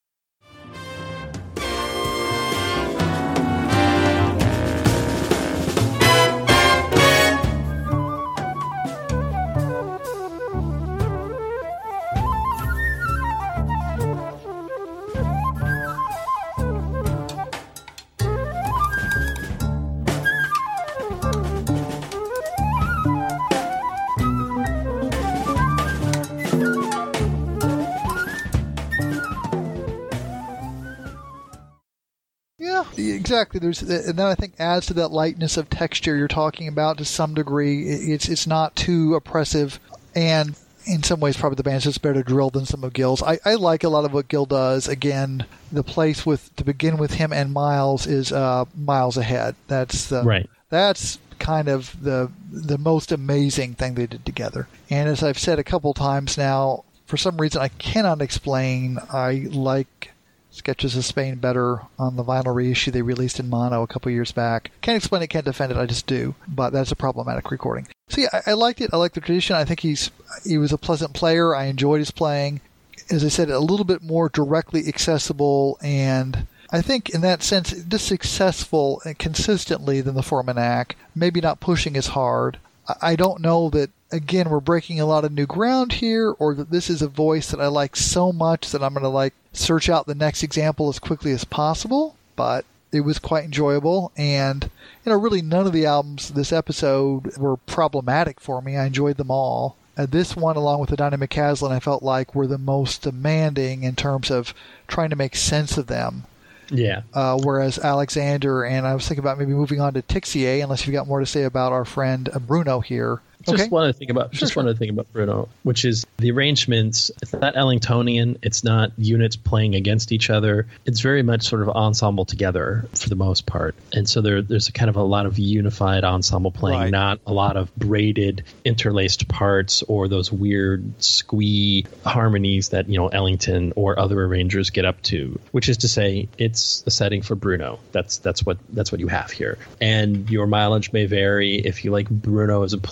Exactly. There's, and then I think adds to that lightness of texture you're talking about to some degree. It's it's not too oppressive, and in some ways probably the band's just better drilled than some of Gil's. I, I like a lot of what Gil does. Again, the place with to begin with him and Miles is uh, miles ahead. That's the, right. That's kind of the the most amazing thing they did together. And as I've said a couple times now, for some reason I cannot explain, I like Sketches of Spain better on the vinyl reissue they released in mono a couple years back. Can't explain it, can't defend it, I just do. But that's a problematic recording. So yeah, I, I liked it. I like the tradition. I think he's he was a pleasant player. I enjoyed his playing. As I said, a little bit more directly accessible, and I think in that sense, just successful and consistently than the Four-Man-Ack. Maybe not pushing as hard. I, I don't know that, again, we're breaking a lot of new ground here, or that this is a voice that I like so much that I'm going to like search out the next example as quickly as possible, but it was quite enjoyable. And, you know, really none of the albums this episode were problematic for me. I enjoyed them all. Uh, this one, along with the Donny McCaslin, I felt like were the most demanding in terms of trying to make sense of them. Yeah. Uh, whereas Alexander, and I was thinking about maybe moving on to Tixier, unless you've got more to say about our friend Bruno here. Just okay. one other thing about sure, just sure. one other thing about Bruno, which is the arrangements. It's not Ellingtonian. It's not units playing against each other. It's very much sort of ensemble together for the most part. And so there, there's a kind of a lot of unified ensemble playing, right. Not a lot of braided, interlaced parts or those weird squee harmonies that, you know, Ellington or other arrangers get up to. Which is to say, it's a setting for Bruno. That's that's what that's what you have here. And your mileage may vary if you like Bruno as a player. And I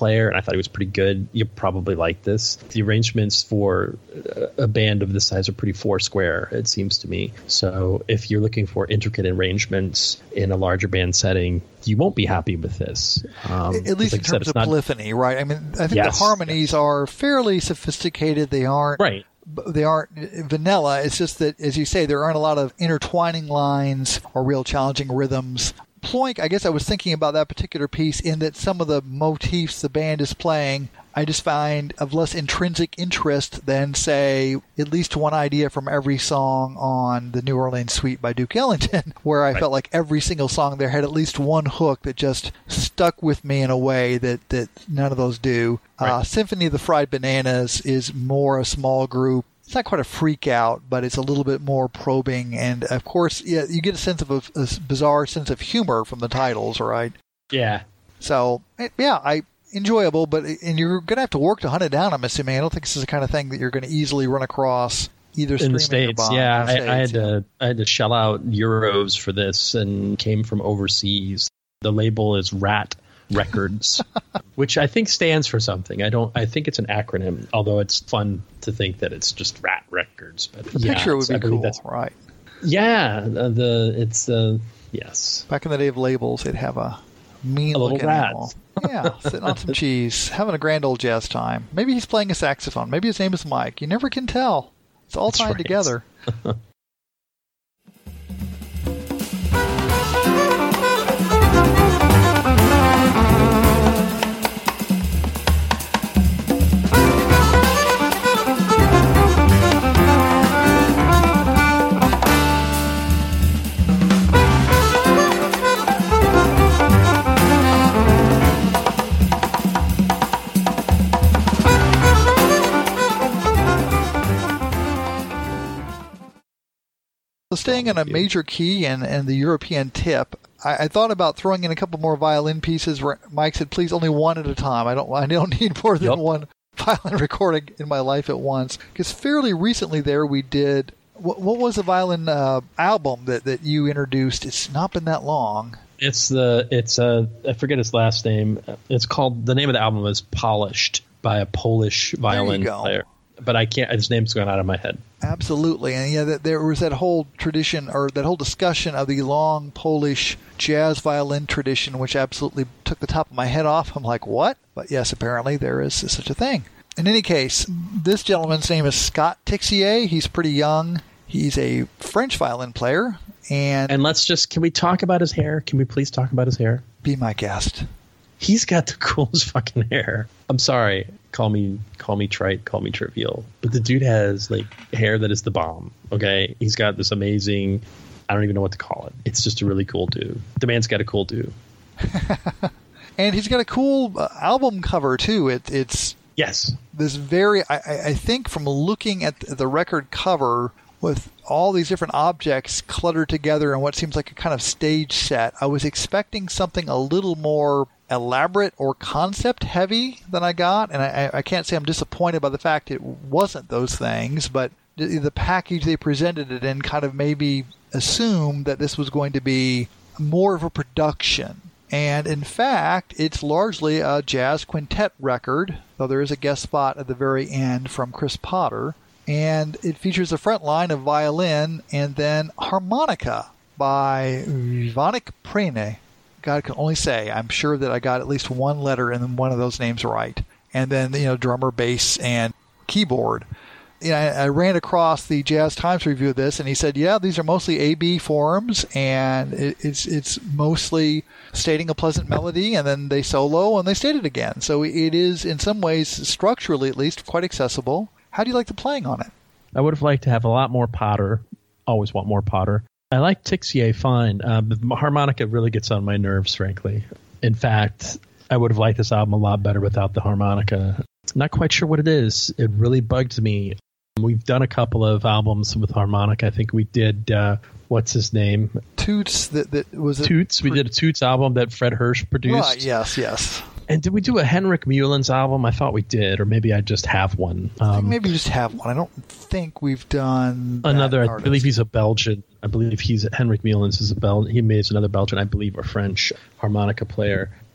thought it was pretty good. You probably like this. The arrangements for a band of this size are pretty four square, it seems to me. So if you're looking for intricate arrangements in a larger band setting, you won't be happy with this. Um, At least like in terms said, of not, polyphony, right? I mean, I think yes, the harmonies yes. are fairly sophisticated. They aren't right. They aren't vanilla. It's just that, as you say, there aren't a lot of intertwining lines or real challenging rhythms. Ploink, I guess I was thinking about that particular piece in that some of the motifs the band is playing, I just find of less intrinsic interest than, say, at least one idea from every song on the New Orleans Suite by Duke Ellington, where I right. felt like every single song there had at least one hook that just stuck with me in a way that, that none of those do. Right. Uh, Symphony of the Fried Bananas is more a small group. It's not quite a freak out, but it's a little bit more probing. And, of course, yeah, you get a sense of a, a bizarre sense of humor from the titles, right? Yeah. So, yeah, I enjoyable, but and you're going to have to work to hunt it down, I'm assuming. I don't think this is the kind of thing that you're going to easily run across either in the streaming States. or Yeah, in the I, States, I had yeah. to I had to shell out euros for this and came from overseas. The label is RAT Records, which I think stands for something. I don't. I think it's an acronym, although it's fun to think that it's just RAT Records. But The yeah, picture would be I believe cool, that's, right? Yeah, the, the it's the uh, yes. Back in the day of labels, they'd have a mean A little looking rat. animal. Yeah, sitting on some cheese, having a grand old jazz time. Maybe he's playing a saxophone. Maybe his name is Mike. You never can tell. It's all That's tied right. together. So staying on a major key and, and the European tip, I, I thought about throwing in a couple more violin pieces where Mike said, please, only one at a time. I don't I don't need more than Yep. one violin recording in my life at once. Because fairly recently there we did, what, what was the violin uh, album that, that you introduced? It's not been that long. It's the it's uh I forget his last name. It's called the name of the album is Polished by a Polish violin go. player. But I can't. His name's going out of my head. Absolutely. And yeah, that, there was that whole tradition or that whole discussion of the long Polish jazz violin tradition, which absolutely took the top of my head off. I'm like, what? But yes, apparently there is such a thing. In any case, this gentleman's name is Scott Tixier. He's pretty young. He's a French violin player. And, And let's just can we talk about his hair? Can we please talk about his hair? be my guest. He's got the coolest fucking hair. I'm sorry. Call me call me trite, call me trivial. But the dude has like hair that is the bomb. Okay? He's got this amazing I don't even know what to call it. It's just a really cool dude. The man's got a cool dude. And he's got a cool uh, album cover too. It, it's Yes. this very, I, I I think from looking at the record cover with all these different objects cluttered together in what seems like a kind of stage set, I was expecting something a little more elaborate or concept heavy than I got. And I, I can't say I'm disappointed by the fact it wasn't those things, but the, the package they presented it in kind of made me assume that this was going to be more of a production. And in fact, it's largely a jazz quintet record, though there is a guest spot at the very end from Chris Potter. And it features a front line of violin and then harmonica by Ivanik Prene. God can only say, I'm sure that I got at least one letter in one of those names right. And then, you know, drummer, bass, and keyboard. You know, I, I ran across the Jazz Times review of this, and he said, yeah, these are mostly A B forms, and it, it's it's mostly stating a pleasant melody, and then they solo, and they state it again. So it is, in some ways, structurally at least, quite accessible. How do you like the playing on it? I would have liked to have a lot more Potter. Always want more Potter. I like Tixier fine. Uh, the harmonica really gets on my nerves, frankly. In fact, I would have liked this album a lot better without the harmonica. Not quite sure what it is. It really bugged me. We've done a couple of albums with harmonica. I think we did, uh, what's his name? Toots, that, that was it. Toots. We did a Toots album that Fred Hirsch produced. Right, yes, yes. And did we do a Henrik Mullins album? I thought we did, or maybe I just have one. Um, I think maybe we just have one. I don't think we've done that another. I artist. believe he's a Belgian. I believe he's Henrik Mullins is a Bel. He is another Belgian, I believe, or French harmonica player.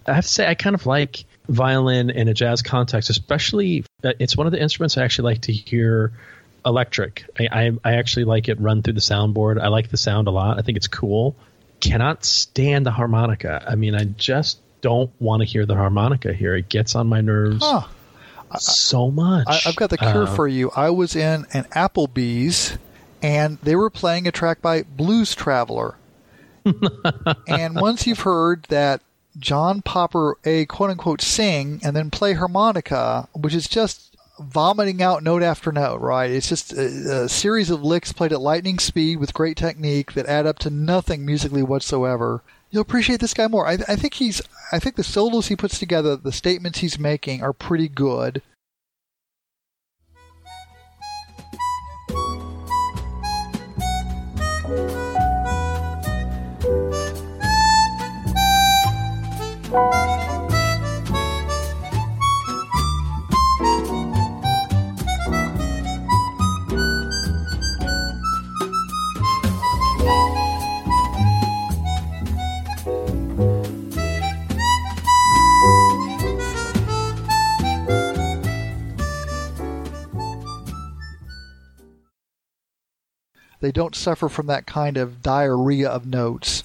I have to say, I kind of like violin in a jazz context, especially. Uh, it's one of the instruments I actually like to hear electric. I, I, I actually like it run through the soundboard. I like the sound a lot. I think it's cool. Cannot stand the harmonica. I mean, I just don't want to hear the harmonica here. It gets on my nerves Huh. so much. I, I've got the cure Uh, for you. I was in an Applebee's, and they were playing a track by Blues Traveler. And once you've heard that John Popper, a quote-unquote, sing and then play harmonica, which is just vomiting out note after note, right? It's just a, a series of licks played at lightning speed with great technique that add up to nothing musically whatsoever. You'll appreciate this guy more. I, I think he's. I think the solos he puts together, the statements he's making, are pretty good. They don't suffer from that kind of diarrhea of notes.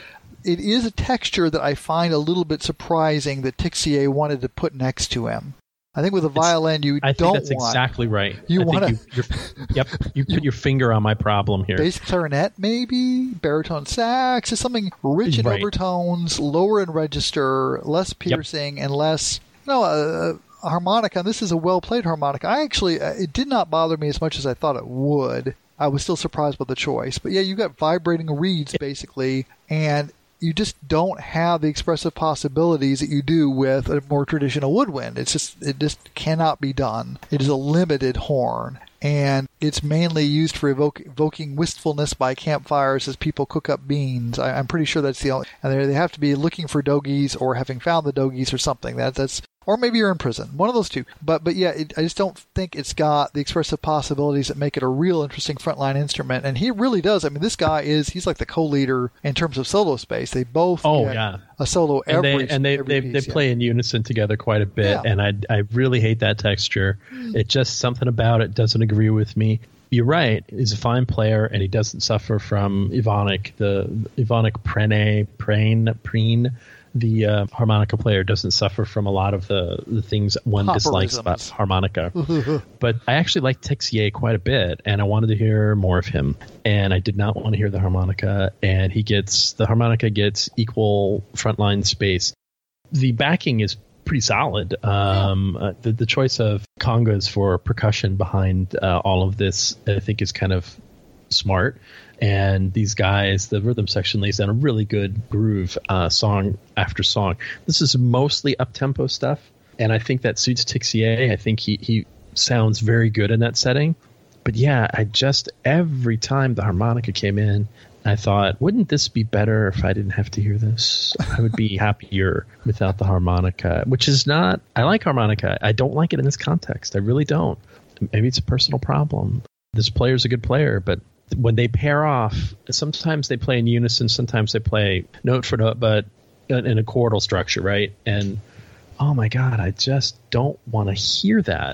It is a texture that I find a little bit surprising that Tixier wanted to put next to him. I think with a violin, you I don't think that's want exactly right. You I think wanna- you, you're, yep, you put your finger on my problem here. bass clarinet, maybe baritone sax, just something rich in Right. overtones, lower in register, less piercing, and less. No, a, a harmonica. And this is a well-played harmonica. I actually, uh, it did not bother me as much as I thought it would. I was still surprised by the choice. But yeah, you got vibrating reeds basically, and you just don't have the expressive possibilities that you do with a more traditional woodwind. It's just it just cannot be done. It is a limited horn, and it's mainly used for evoke, evoking wistfulness by campfires as people cook up beans. I, I'm pretty sure that's the only. And they they have to be looking for dogies or having found the dogies or something. That that's. Or maybe you're in prison. One of those two. But but yeah, it, I just don't think it's got the expressive possibilities that make it a real interesting frontline instrument. And he really does. I mean, this guy is, he's like the co-leader in terms of solo space. They both Oh, get yeah. a solo and every they and they every they, piece, they yeah. play in unison together quite a bit, Yeah. and I I really hate that texture. It just something about it doesn't agree with me. You're right. He's a fine player, and he doesn't suffer from Ivonic, the Ivonic Prene, Prane, Preen. The uh, harmonica player doesn't suffer from a lot of the, the things one dislikes about Hopperisms. harmonica. But I actually like Tixier quite a bit, and I wanted to hear more of him. And I did not want to hear the harmonica, and he gets the harmonica gets equal frontline space. The backing is pretty solid. Um, uh, the, the choice of congas for percussion behind uh, all of this, I think, is kind of smart. And these guys, the rhythm section lays down a really good groove, uh, song after song. This is mostly up-tempo stuff, and I think that suits Tixier. I think he, he sounds very good in that setting. But yeah, I just, every time the harmonica came in, I thought, wouldn't this be better if I didn't have to hear this? I would be happier without the harmonica, which is not, I like harmonica. I don't like it in this context. I really don't. Maybe it's a personal problem. This player's a good player, but when they pair off, sometimes they play in unison, sometimes they play note for note, but in, in a chordal structure, right? And oh my God, I just don't want to hear that.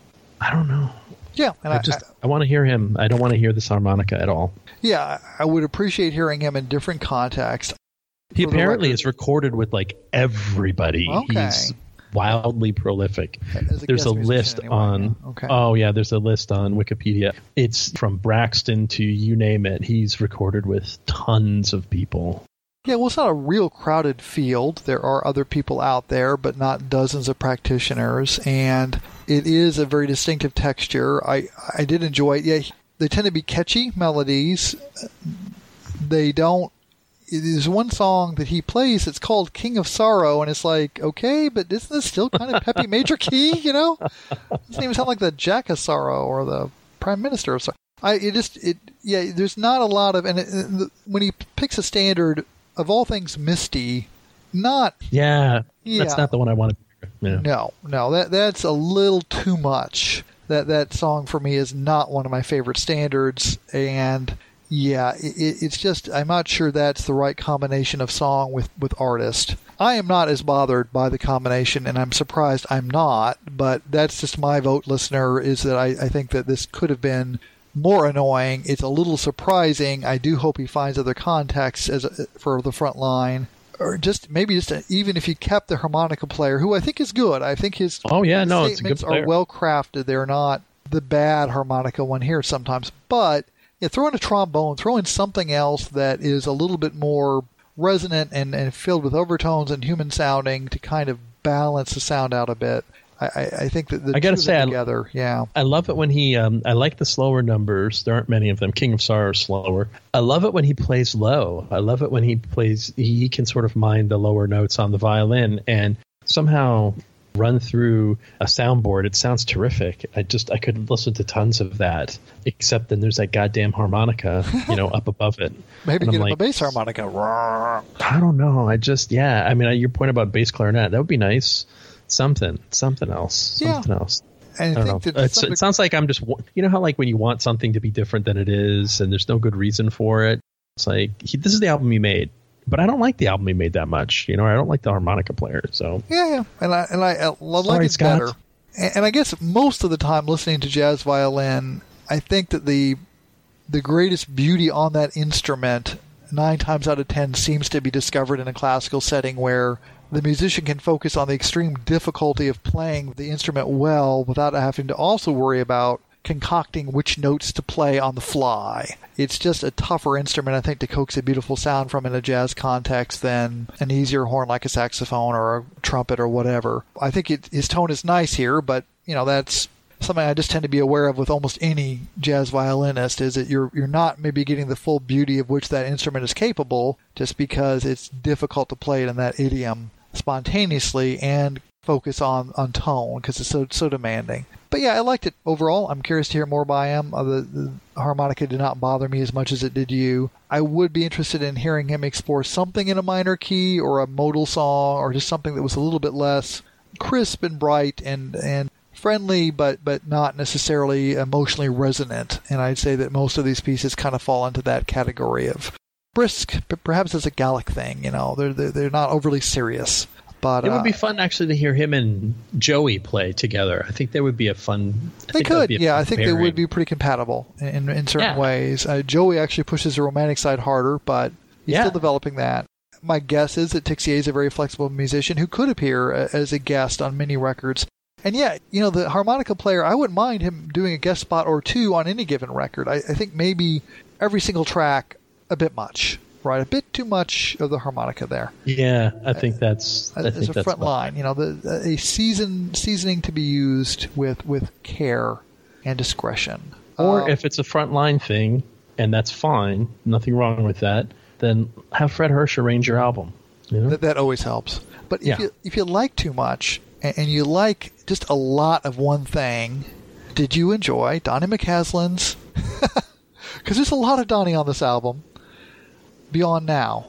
I don't know. Yeah, and I I, just I, I want to hear him. I don't want to hear this harmonica at all. yeah, I would appreciate hearing him in different contexts. He For the apparently record- is recorded with like everybody. Okay. He's wildly prolific. As a There's guest a musician list anyway, on yeah. Okay. oh yeah there's a list on Wikipedia. It's from Braxton to you name it. He's recorded with tons of people. Yeah, well, it's not a real crowded field. There are other people out there, but not dozens of practitioners. And it is a very distinctive texture. I, I did enjoy it. Yeah, they tend to be catchy melodies. They don't. There's one song that he plays. It's called "King of Sorrow," and it's like, okay, but isn't this still kind of peppy major key? You know, it doesn't even sound like the Jack of Sorrow or the Prime Minister of Sorrow. I it just it yeah. There's not a lot of and it, it, when he picks a standard of all things Misty, not Yeah, Yeah. that's not the one I wanted to hear. Yeah. no no that that's a little too much. That that song for me is not one of my favorite standards, and yeah, it, it's just I'm not sure that's the right combination of song with with artist. I am not as bothered by the combination, and I'm surprised I'm not, but that's just my vote, listener, is that I, I think that this could have been more annoying. It's a little surprising. I do hope he finds other contexts as a, for the front line. Or just maybe just a, even if he kept the harmonica player, who I think is good. I think his oh yeah no statements it's a good player. are well crafted. They're not the bad harmonica one here sometimes, but yeah, throw in a trombone, throw in something else that is a little bit more resonant and, and filled with overtones and human sounding to kind of balance the sound out a bit. I, I, I think that the I gotta two say, of them together, I, yeah. I love it when he. Um, I like the slower numbers. There aren't many of them. King of Sorrow is slower. I love it when he plays low. I love it when he plays. He can sort of mind the lower notes on the violin and somehow run through a soundboard. It sounds terrific. I just I could listen to tons of that. Except then there's that goddamn harmonica, you know, up above it. Maybe and get I'm him like, a bass harmonica. I don't know. I just yeah. I mean, your point about bass clarinet, that would be nice. Something, something else, something yeah. else. And I I don't think know. that It's, some it sounds like I'm just, you know how like when you want something to be different than it is, and there's no good reason for it. It's like he, this is the album he made, but I don't like the album he made that much. You know, I don't like the harmonica player. So yeah, yeah, and I and I, I like Sorry, it Scott. better. And, and I guess most of the time listening to jazz violin, I think that the the greatest beauty on that instrument nine times out of ten seems to be discovered in a classical setting where the musician can focus on the extreme difficulty of playing the instrument well without having to also worry about concocting which notes to play on the fly. It's just a tougher instrument, I think, to coax a beautiful sound from in a jazz context than an easier horn like a saxophone or a trumpet or whatever. I think it, his tone is nice here, but you know that's something I just tend to be aware of with almost any jazz violinist, is that you're you're not maybe getting the full beauty of which that instrument is capable just because it's difficult to play it in that idiom spontaneously and focus on, on tone because it's so so demanding. But yeah, I liked it overall. I'm curious to hear more by him. Uh, the, the harmonica did not bother me as much as it did you. I would be interested in hearing him explore something in a minor key or a modal song or just something that was a little bit less crisp and bright and, and friendly, but, but not necessarily emotionally resonant. And I'd say that most of these pieces kind of fall into that category of brisk, but perhaps as a Gallic thing. You know, they're they're, they're not overly serious. But it would uh, be fun actually to hear him and Joey play together. I think that would be a fun. I they think that would could, be a yeah. fun I think pairing. they would be pretty compatible in in certain Yeah. ways. Uh, Joey actually pushes the romantic side harder, but he's Yeah. still developing that. My guess is that Tixier is a very flexible musician who could appear uh, as a guest on many records. And yeah, you know, the harmonica player, I wouldn't mind him doing a guest spot or two on any given record. I, I think maybe every single track a bit much. Right, a bit too much of the harmonica there. Yeah, I think that's. I As think a that's front about line, you know, the, a season seasoning to be used with, with care and discretion. Or Uh, if it's a front line thing, and that's fine, nothing wrong with that, then have Fred Hirsch arrange your album. You know? that, that always helps. But if Yeah. you if you like too much and, and you like just a lot of one thing, did you enjoy Donny McCaslin's? Because there's a lot of Donny on this album. Beyond Now.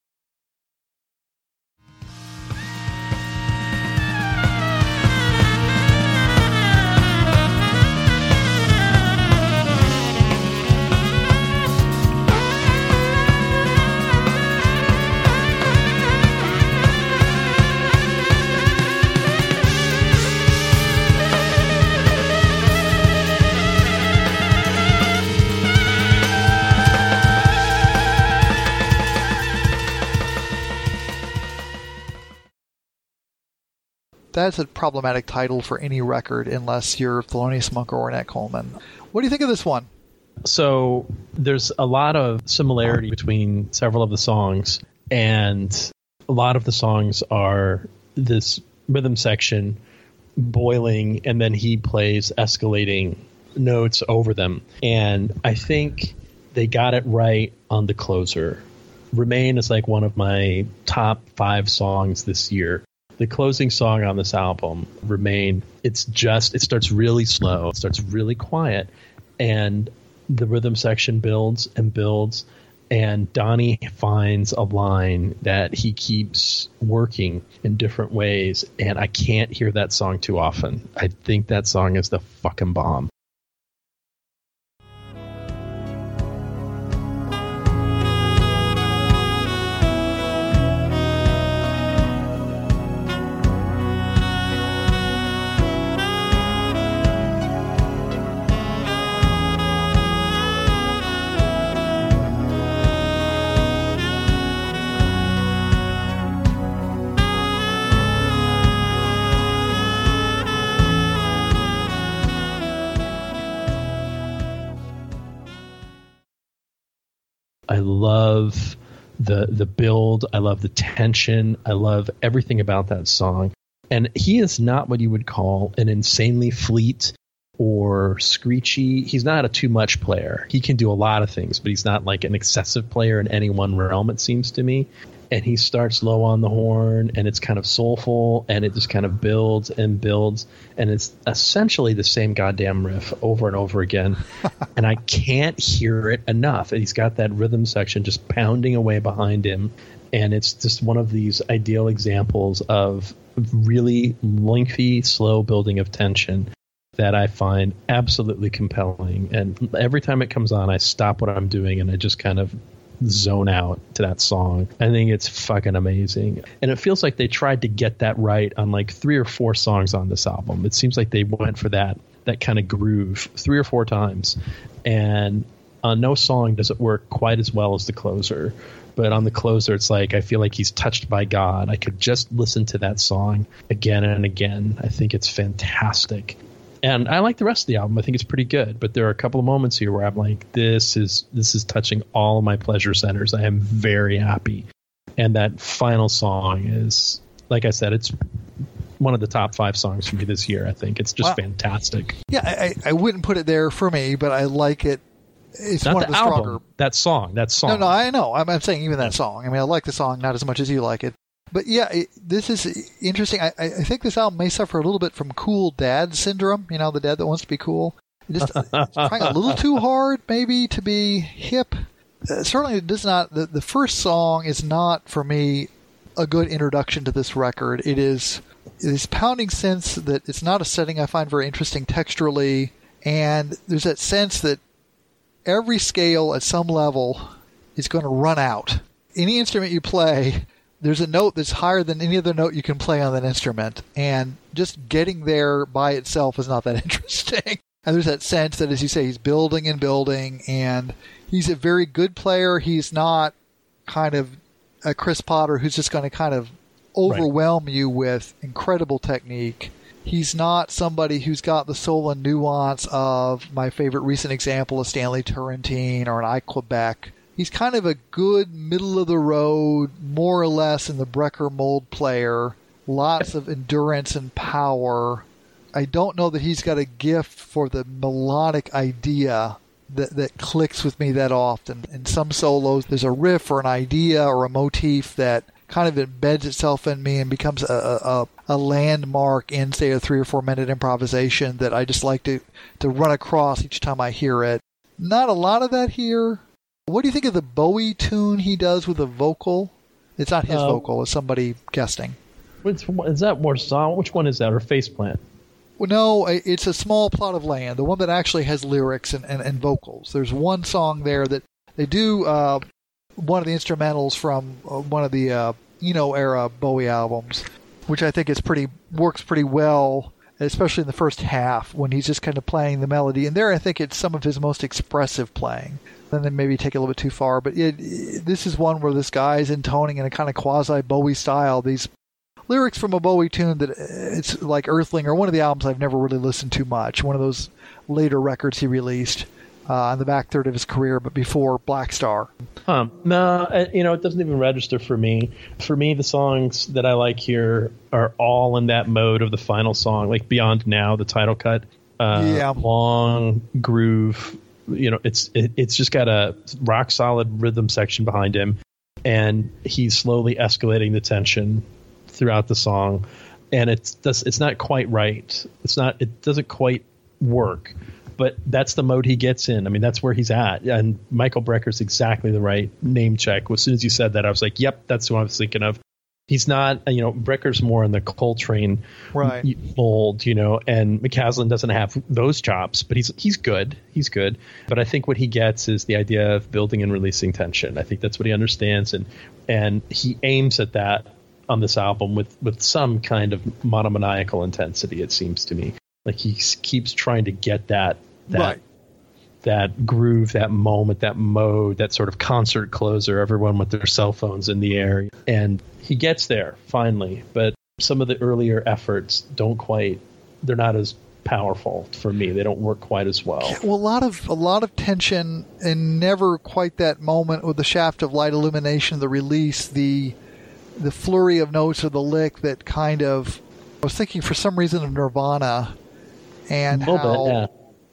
That's a problematic title for any record unless you're Thelonious Monk or Ornette Coleman. What do you think of this one? So there's a lot of similarity between several of the songs, and a lot of the songs are this rhythm section boiling, and then he plays escalating notes over them. And I think they got it right on the closer. Remain is like one of my top five songs this year. The closing song on this album, Remain, it's just, it starts really slow. It starts really quiet. And the rhythm section builds and builds. And Donny finds a line that he keeps working in different ways. And I can't hear that song too often. I think that song is the fucking bomb. I love the the build. I love the tension. I love everything about that song. And he is not what you would call an insanely fleet or screechy. He's not a too much player. He can do a lot of things, but he's not like an excessive player in any one realm, it seems to me. And he starts low on the horn, and it's kind of soulful, and it just kind of builds and builds, and it's essentially the same goddamn riff over and over again. And I can't hear it enough. And he's got that rhythm section just pounding away behind him, and it's just one of these ideal examples of really lengthy, slow building of tension that I find absolutely compelling. And every time it comes on, I stop what I'm doing and I just kind of zone out to that song. I think it's fucking amazing. And it feels like they tried to get that right on like three or four songs on this album. It seems like they went for that that kind of groove three or four times. And on no song does it work quite as well as the closer. But on the closer, it's like I feel like he's touched by God. I could just listen to that song again and again. I think it's fantastic. And I like the rest of the album. I think it's pretty good. But there are a couple of moments here where I'm like, this is this is touching all of my pleasure centers. I am very happy. And that final song is, like I said, it's one of the top five songs for me this year, I think. It's just wow. fantastic. Yeah, I, I wouldn't put it there for me, but I like it. It's not one the of the album, stronger. That song. That song. No, no, I know. I'm, I'm saying even that song. I mean, I like the song not as much as you like it. But yeah, it, this is interesting. I, I think this album may suffer a little bit from cool dad syndrome. You know, the dad that wants to be cool. Just trying a little too hard, maybe, to be hip. Uh, certainly, it does not. The, the first song is not, for me, a good introduction to this record. It is this pounding sense that it's not a setting I find very interesting texturally. And there's that sense that every scale at some level is going to run out. Any instrument you play, there's a note that's higher than any other note you can play on that instrument, and just getting there by itself is not that interesting. And there's that sense that, as you say, he's building and building, and he's a very good player. He's not kind of a Chris Potter who's just going to kind of overwhelm right. you with incredible technique. He's not somebody who's got the soul and nuance of my favorite recent example of Stanley Turrentine or an I Quebec. He's kind of a good middle-of-the-road, more or less in the Brecker mold player. Lots of endurance and power. I don't know that he's got a gift for the melodic idea that, that clicks with me that often. In some solos, there's a riff or an idea or a motif that kind of embeds itself in me and becomes a, a, a landmark in, say, a three or four minute improvisation that I just like to, to run across each time I hear it. Not a lot of that here. What do you think of the Bowie tune he does with a vocal? It's not his uh, vocal, it's somebody guesting. Which, is that more song? Which one is that? Or Faceplant? Well, no, it's a Small Plot of Land, the one that actually has lyrics and, and, and vocals. There's one song there that they do uh, one of the instrumentals from uh, one of the uh, Eno era Bowie albums, which I think is pretty works pretty well, especially in the first half when he's just kind of playing the melody. And there I think it's some of his most expressive playing. Then they maybe take it a little bit too far. But it, it, this is one where this guy is intoning in a kind of quasi-Bowie style these lyrics from a Bowie tune that it's like Earthling, or one of the albums I've never really listened to much. One of those later records he released uh, on the back third of his career, but before Black Star. Huh. No, you know, it doesn't even register for me. For me, the songs that I like here are all in that mode of the final song, like Beyond Now, the title cut. Uh, yeah. Long groove. You know, it's it, it's just got a rock solid rhythm section behind him, and he's slowly escalating the tension throughout the song, and it's it's not quite right. It's not. It doesn't quite work, but that's the mode he gets in. I mean, that's where he's at. And Michael Brecker's exactly the right name check. As soon as you said that, I was like, "Yep, that's who I was thinking of." He's not, you know, Brecker's more in the Coltrane right. mold, you know, and McCaslin doesn't have those chops, but he's he's good. He's good. But I think what he gets is the idea of building and releasing tension. I think that's what he understands, and and he aims at that on this album with, with some kind of monomaniacal intensity, it seems to me. Like he keeps trying to get that that right. that groove, that moment, that mode, that sort of concert closer, everyone with their cell phones in the air. And he gets there finally, but some of the earlier efforts don't quite, they're not as powerful for me. They don't work quite as well. Well, a lot of a lot of tension and never quite that moment with the shaft of light illumination, the release, the the flurry of notes or the lick that kind of. I was thinking for some reason of Nirvana and how bit, yeah.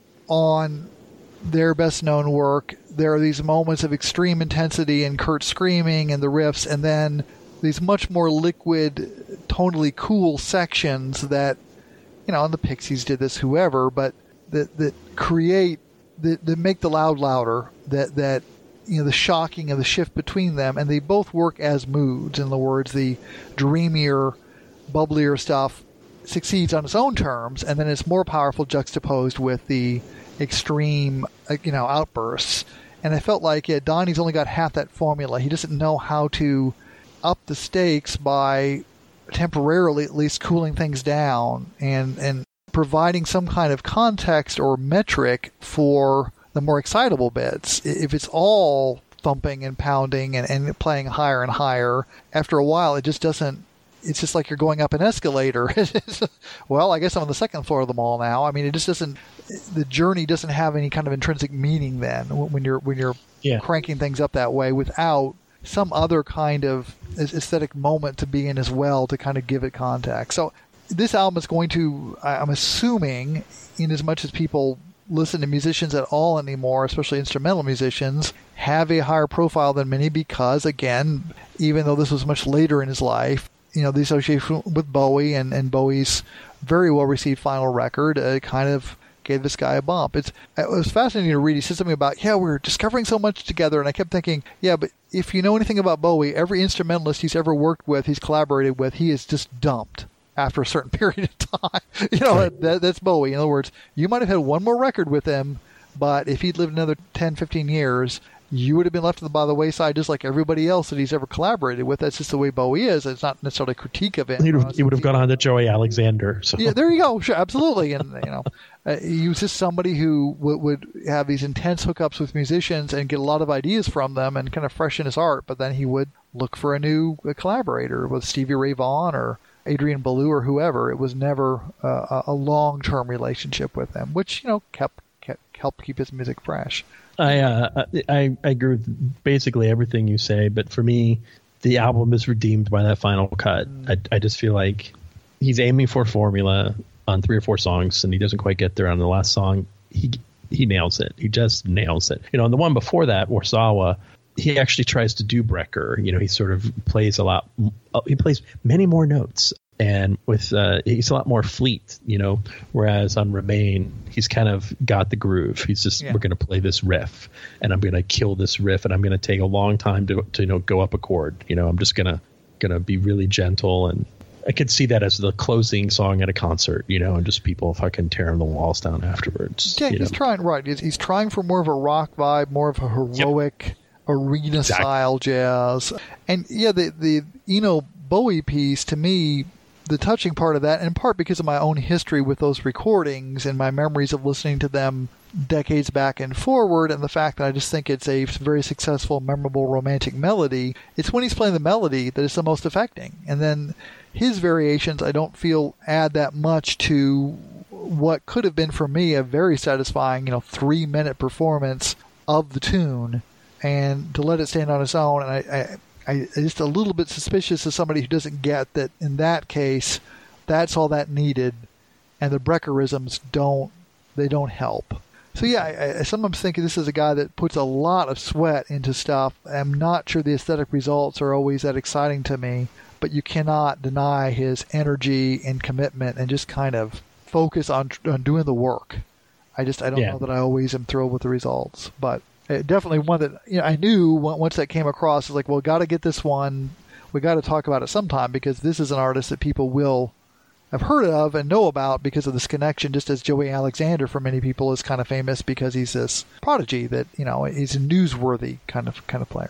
on their best known work there are these moments of extreme intensity and Kurt screaming and the riffs, and then these much more liquid, tonally cool sections that, you know, and the Pixies did this, whoever, but that that create, that, that make the loud louder, that, that, you know, the shocking of the shift between them, and they both work as moods. In other words, the dreamier, bubblier stuff succeeds on its own terms, and then it's more powerful juxtaposed with the extreme, you know, outbursts. And I felt like, yeah, Donnie's only got half that formula. He doesn't know how to up the stakes by temporarily at least cooling things down and, and providing some kind of context or metric for the more excitable bits. If it's all thumping and pounding and, and playing higher and higher, after a while it just doesn't, it's just like you're going up an escalator. Well, I guess I'm on the second floor of the mall now. I mean, it just doesn't, the journey doesn't have any kind of intrinsic meaning then when you're, when you're yeah. cranking things up that way without some other kind of aesthetic moment to be in as well to kind of give it context. So this album is going to, I'm assuming, in as much as people listen to musicians at all anymore, especially instrumental musicians, have a higher profile than many because, again, even though this was much later in his life, you know, the association with Bowie and, and Bowie's very well-received final record uh, kind of gave this guy a bump. It's, it was fascinating to read. He said something about, yeah, we're discovering so much together, and I kept thinking, yeah, but if you know anything about Bowie, every instrumentalist he's ever worked with, he's collaborated with, he is just dumped after a certain period of time. You know, right. that, that's Bowie. In other words, you might have had one more record with him, but if he'd lived another ten, fifteen years, you would have been left by the wayside just like everybody else that he's ever collaborated with. That's just the way Bowie is. It's not necessarily a critique of it. He would have, he would have gone on to Joey Alexander. So. Yeah, there you go. Sure, absolutely. And, you know, uh, he was just somebody who w- would have these intense hookups with musicians and get a lot of ideas from them and kind of freshen his art. But then he would look for a new uh, collaborator with Stevie Ray Vaughan or Adrian Belew or whoever. It was never uh, a long-term relationship with them, which, you know, kept, kept helped keep his music fresh. I, uh, I I agree with basically everything you say, but for me, the album is redeemed by that final cut. I, I just feel like he's aiming for formula on three or four songs, and he doesn't quite get there on the last song. He he nails it. He just nails it. You know, on the one before that, Warsawa, he actually tries to do Brecker. You know, he sort of plays a lot. He plays many more notes. And with uh, he's a lot more fleet, you know, whereas on Remain, he's kind of got the groove. He's just, yeah. we're going to play this riff, and I'm going to kill this riff, and I'm going to take a long time to, to, you know, go up a chord. You know, I'm just going to going to be really gentle. And I could see that as the closing song at a concert, you know, and just people fucking tearing the walls down afterwards. Yeah, he's know. trying, right. He's, he's trying for more of a rock vibe, more of a heroic yep. arena-style exactly. jazz. And, yeah, the, the Eno Bowie piece, to me, the touching part of that, in part because of my own history with those recordings and my memories of listening to them decades back and forward, and the fact that I just think it's a very successful, memorable, romantic melody, it's when he's playing the melody that is the most affecting. And then his variations, I don't feel add that much to what could have been for me a very satisfying, you know, three-minute performance of the tune, and to let it stand on its own. And I, I I'm just a little bit suspicious of somebody who doesn't get that in that case, that's all that needed, and the Breckerisms don't, they don't help. So yeah, I, I sometimes think this is a guy that puts a lot of sweat into stuff. I'm not sure the aesthetic results are always that exciting to me, but you cannot deny his energy and commitment and just kind of focus on, on doing the work. I just, I don't yeah. know that I always am thrilled with the results, but definitely one that, you know, I knew once that came across, I was like, well, got to get this one. We got to talk about it sometime because this is an artist that people will have heard of and know about because of this connection, just as Joey Alexander for many people is kind of famous because he's this prodigy that, you know, he's a newsworthy kind of kind of player.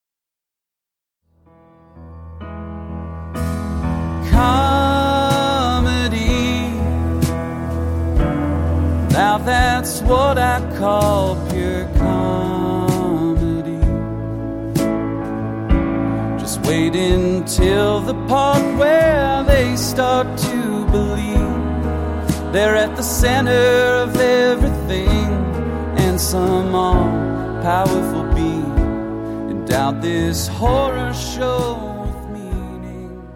Comedy. Now that's what I call pure comedy. Just wait until the part where they start to believe They're at the center of everything, and some all-powerful being endowed this horror show with meaning.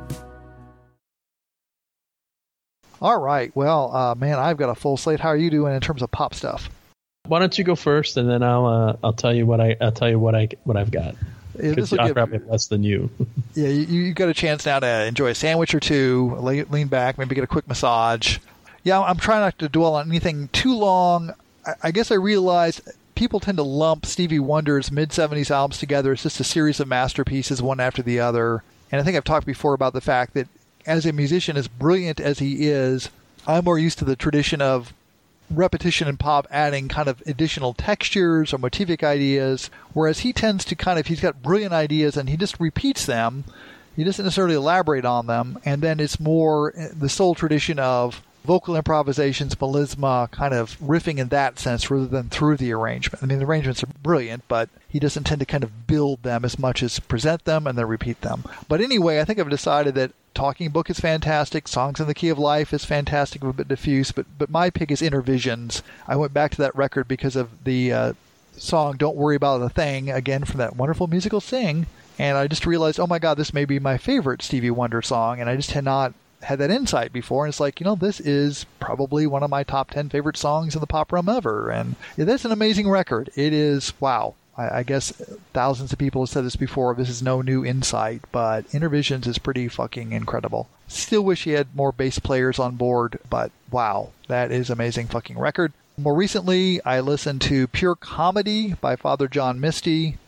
All right. Well, uh, man, I've got a full slate. How are you doing in terms of pop stuff? Why don't you go first, and then I'll uh, I'll tell you what I I'll tell you what I what I've got. Yeah, Because I'll probably have less than you. Yeah, you, you got a chance now to enjoy a sandwich or two, lay, lean back, maybe get a quick massage. Yeah, I'm trying not to dwell on anything too long. I, I guess I realized people tend to lump Stevie Wonder's mid-seventies albums together. It's just a series of masterpieces, one after the other. And I think I've talked before about the fact that as a musician, as brilliant as he is, I'm more used to the tradition of repetition in pop adding kind of additional textures or motivic ideas, whereas he tends to kind of, he's got brilliant ideas and he just repeats them. He doesn't necessarily elaborate on them. And then it's more the sole tradition of vocal improvisations, melisma, kind of riffing in that sense rather than through the arrangement. I mean, the arrangements are brilliant, but he doesn't tend to kind of build them as much as present them and then repeat them. But anyway, I think I've decided that Talking Book is fantastic. Songs in the Key of Life is fantastic, a bit diffuse. But, but my pick is Intervisions. I went back to that record because of the uh, song Don't Worry About a Thing, again, from that wonderful musical Sing. And I just realized, oh my God, this may be my favorite Stevie Wonder song. And I just had not had that insight before. And it's like, you know, this is probably one of my top ten favorite songs in the pop realm ever. And yeah, that's an amazing record. It is, wow. I guess thousands of people have said this before. This is no new insight, but Intervisions is pretty fucking incredible. Still wish he had more bass players on board, but wow, that is amazing fucking record. More recently, I listened to Pure Comedy by Father John Misty.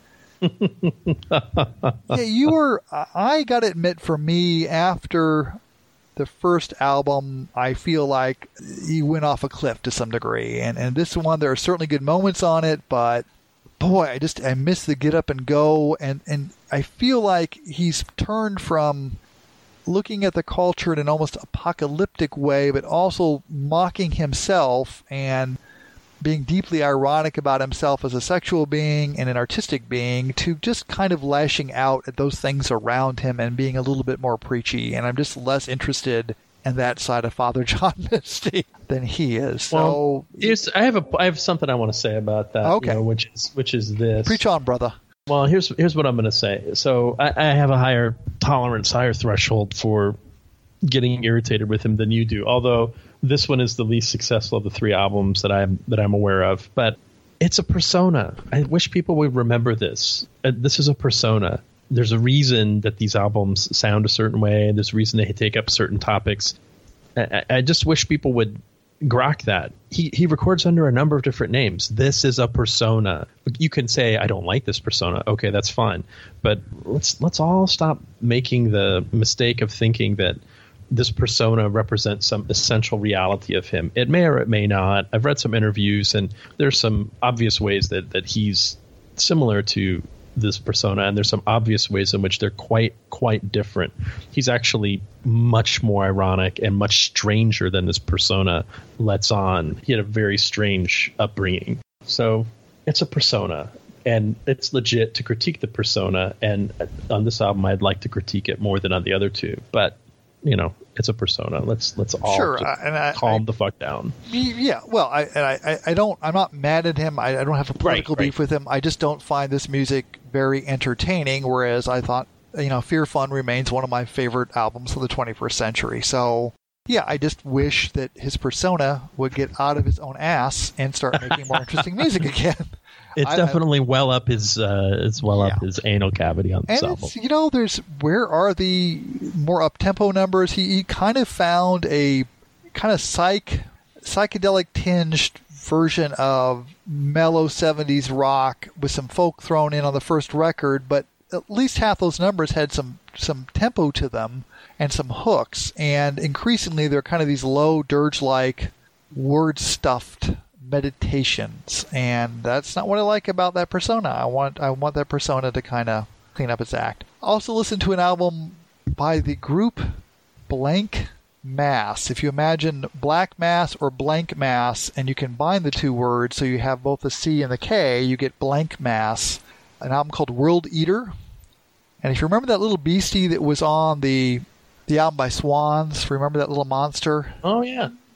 Yeah, you were, I gotta admit, for me, after the first album, I feel like he went off a cliff to some degree. And, and this one, there are certainly good moments on it, but boy, I just, I miss the get up and go. And, and I feel like he's turned from looking at the culture in an almost apocalyptic way, but also mocking himself and being deeply ironic about himself as a sexual being and an artistic being, to just kind of lashing out at those things around him and being a little bit more preachy. And I'm just less interested in that side of Father John Misty than he is. So well, here's, I have a I have something I want to say about that. Okay. You know, which is which is this. Preach on, brother. Well, here's here's what I'm going to say. So I, I have a higher tolerance, higher threshold for getting irritated with him than you do. Although this one is the least successful of the three albums that I'm that I'm aware of. But it's a persona. I wish people would remember this. Uh, this is a persona. There's a reason that these albums sound a certain way. There's a reason they take up certain topics. I, I just wish people would grok that. He he records under a number of different names. This is a persona. You can say, I don't like this persona. Okay, that's fine. But let's let's all stop making the mistake of thinking that this persona represents some essential reality of him. It may or it may not. I've read some interviews, and there's some obvious ways that, that he's similar to this persona, and there's some obvious ways in which they're quite quite different. He's actually much more ironic and much stranger than this persona lets on. He had a very strange upbringing. So it's a persona, and it's legit to critique the persona, and on this album I'd like to critique it more than on the other two. But you know, it's a persona. Let's let's all sure, just and I, calm I, the fuck down. Yeah, well, I and I, I don't. I'm not mad at him. I, I don't have a political right, right. beef with him. I just don't find this music very entertaining. Whereas I thought, you know, Fear Fun remains one of my favorite albums of the twenty-first century. So yeah, I just wish that his persona would get out of his own ass and start making more interesting music again. It's I, definitely well up his uh, it's well yeah. up his anal cavity on this and album. It's, you know, there's where are the more up tempo numbers? He, he kind of found a kind of psych psychedelic tinged version of mellow seventies rock with some folk thrown in on the first record, but at least half those numbers had some some tempo to them and some hooks, and increasingly they're kind of these low dirge like word stuffed meditations, and that's not what I like about that persona. I want I want that persona to kind of clean up its act. Also listen to an album by the group Blank Mass. If you imagine Black Mass or Blank Mass and you combine the two words so you have both the C and the K, you get Blank Mass. An album called World Eater. And if you remember that little beastie that was on the the album by Swans, remember that little monster? Oh yeah.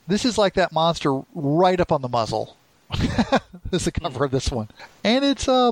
This is like that monster right up on the muzzle. This is the cover of this one. And it's uh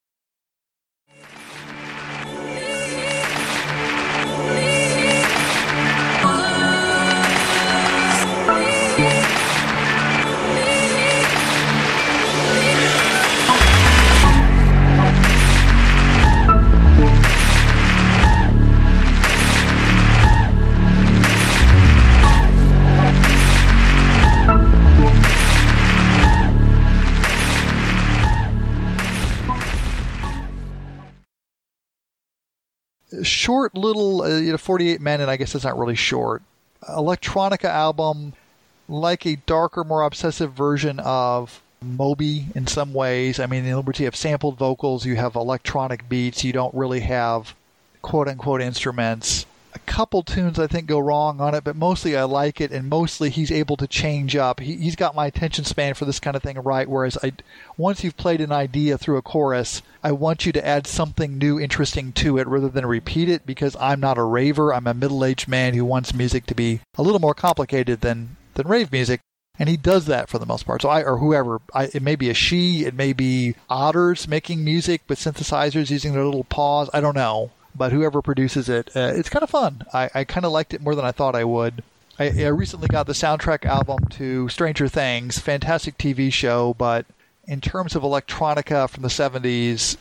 short little, uh, you know, forty-eight minute, I guess it's not really short, electronica album, like a darker, more obsessive version of Moby in some ways. I mean, in Liberty you have sampled vocals, you have electronic beats, you don't really have quote-unquote instruments. A couple tunes I think go wrong on it, but mostly I like it, and mostly he's able to change up. He, he's got my attention span for this kind of thing right, whereas I, once you've played an idea through a chorus, I want you to add something new, interesting to it rather than repeat it, because I'm not a raver. I'm a middle-aged man who wants music to be a little more complicated than, than rave music, and he does that for the most part. So I, or whoever, I, it may be a she, it may be otters making music with synthesizers using their little paws, I don't know. But whoever produces it, uh, it's kind of fun. I, I kind of liked it more than I thought I would. I, I recently got the soundtrack album to Stranger Things, fantastic T V show, but in terms of electronica from the seventies,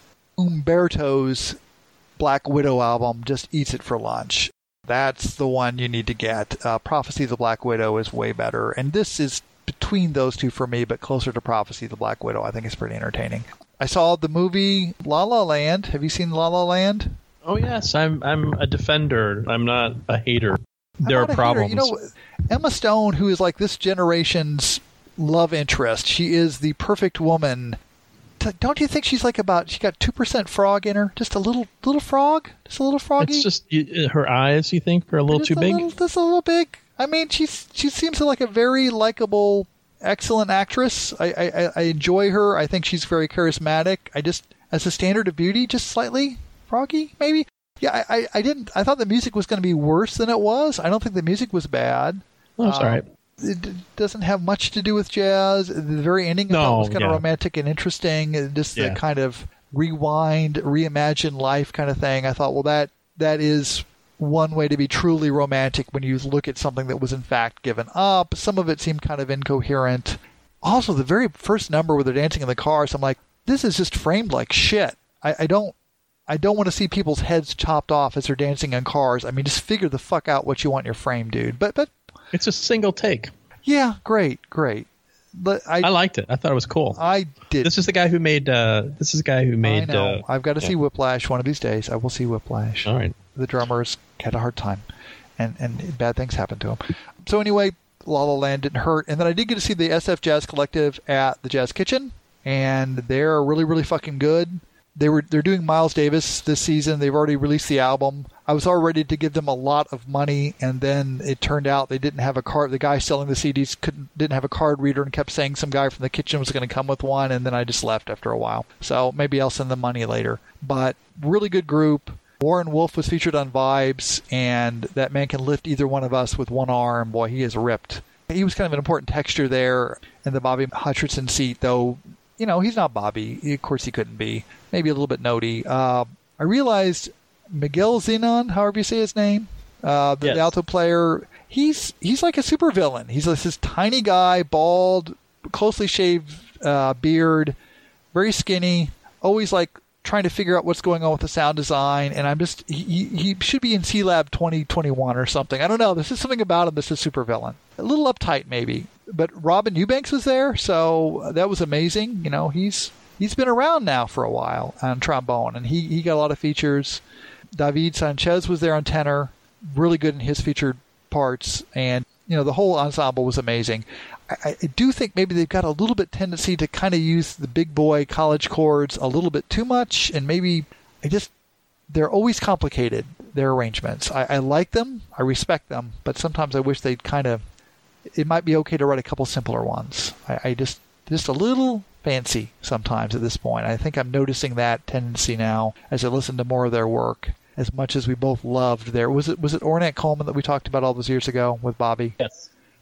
Umberto's Black Widow album just eats it for lunch. That's the one you need to get. Uh, Prophecy of the Black Widow is way better, and this is between those two for me, but closer to Prophecy of the Black Widow. I think it's pretty entertaining. I saw the movie La La Land. Have you seen La La Land? Oh yes, I'm I'm a defender. I'm not a hater. There are problems. Hater. You know, Emma Stone, who is like this generation's love interest, she is the perfect woman. Don't you think she's like about? She got two percent frog in her, just a little little frog, just a little froggy. It's just you, her eyes. You think are a little just too a big? Little, just a little big. I mean, she's she seems like a very likable, excellent actress. I, I I enjoy her. I think she's very charismatic. I just, as a standard of beauty, just slightly froggy, maybe. Yeah, I, I didn't. I thought the music was going to be worse than it was. I don't think the music was bad. Oh, that's um, all right. It d- doesn't have much to do with jazz. The very ending no, I thought was kind yeah. of romantic and interesting. Just yeah. the kind of rewind, reimagine life kind of thing. I thought, well, that that is one way to be truly romantic when you look at something that was in fact given up. Some of it seemed kind of incoherent. Also, the very first number where they're dancing in the cars, I'm like, this is just framed like shit. I, I don't. I don't want to see people's heads chopped off as they're dancing in cars. I mean, just figure the fuck out what you want in your frame, dude. But but it's a single take. Yeah, great, great. But I, I liked it. I thought it was cool. I did. This is the guy who made. Uh, this is the guy who made. I know. Uh, I've got to yeah. see Whiplash one of these days. I will see Whiplash. All right. The drummers had a hard time, and and bad things happened to him. So anyway, La La Land didn't hurt. And then I did get to see the S F Jazz Collective at the Jazz Kitchen, and they're really really fucking good. They were they're doing Miles Davis this season. They've already released the album. I was all ready to give them a lot of money, and then it turned out they didn't have a card. The guy selling the C Ds couldn't didn't have a card reader and kept saying some guy from the kitchen was going to come with one, and then I just left after a while. So maybe I'll send them money later. But really good group. Warren Wolf was featured on Vibes, and that man can lift either one of us with one arm. Boy, he is ripped. He was kind of an important texture there in the Bobby Hutcherson seat, though. You know, he's not Bobby. Of course he couldn't be. Maybe a little bit notey. Uh, I realized Miguel Zenon, however you say his name, uh, the, yes. the alto player, he's he's like a supervillain. He's like this tiny guy, bald, closely shaved uh, beard, very skinny, always like trying to figure out what's going on with the sound design. And I'm just, he, he should be in C-Lab twenty twenty-one or something. I don't know. There's just something about him that's a supervillain. A little uptight maybe. But Robin Eubanks was there, so that was amazing. You know, he's he's been around now for a while on trombone, and he, he got a lot of features. David Sanchez was there on tenor, really good in his featured parts, and you know the whole ensemble was amazing. I, I do think maybe they've got a little bit tendency to kind of use the big boy college chords a little bit too much, and maybe I just they're always complicated, their arrangements. I, I like them, I respect them, but sometimes I wish they'd kind of. It might be okay to write a couple simpler ones. I, I just just a little fancy sometimes at this point. I think I'm noticing that tendency now as I listen to more of their work. As much as we both loved their was it was it Ornette Coleman that we talked about all those years ago with Bobby? Yes.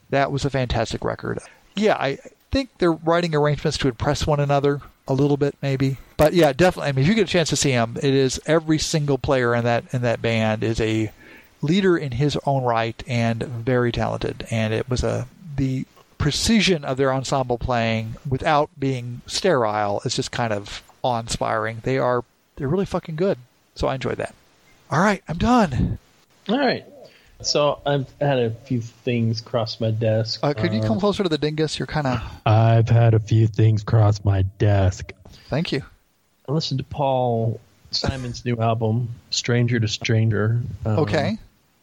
That was a fantastic record. Yeah, I think they're writing arrangements to impress one another a little bit, maybe. But yeah, definitely. I mean, if you get a chance to see them, it is every single player in that in that band is a leader in his own right and very talented. And it was a the precision of their ensemble playing without being sterile is just kind of awe-inspiring. They are they're really fucking good. So I enjoyed that. All right, I'm done. All right. So I've had a few things cross my desk. Uh, could you come closer to the dingus? You're kind of... I've had a few things cross my desk. Thank you. I listened to Paul Simon's new album, Stranger to Stranger. Um, okay.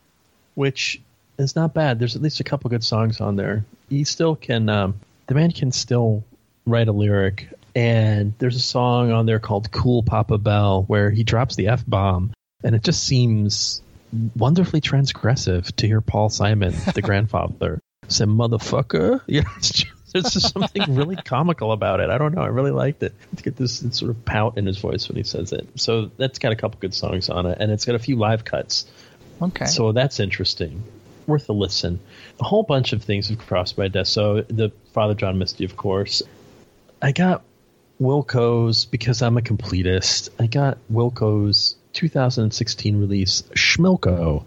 Which is not bad. There's at least a couple good songs on there. He still can... Um, the man can still write a lyric. And there's a song on there called Cool Papa Bell where he drops the F-bomb. And it just seems... wonderfully transgressive to hear Paul Simon, the grandfather, say "motherfucker." Yeah, it's just, there's just something really comical about it. I don't know. I really liked it. To get this sort of pout in his voice when he says it. So that's got a couple good songs on it, and it's got a few live cuts. Okay. So that's interesting. Worth a listen. A whole bunch of things have crossed my desk. So the Father John Misty, of course. I got Wilco's because I'm a completist. I got Wilco's two thousand sixteen release Schmilko,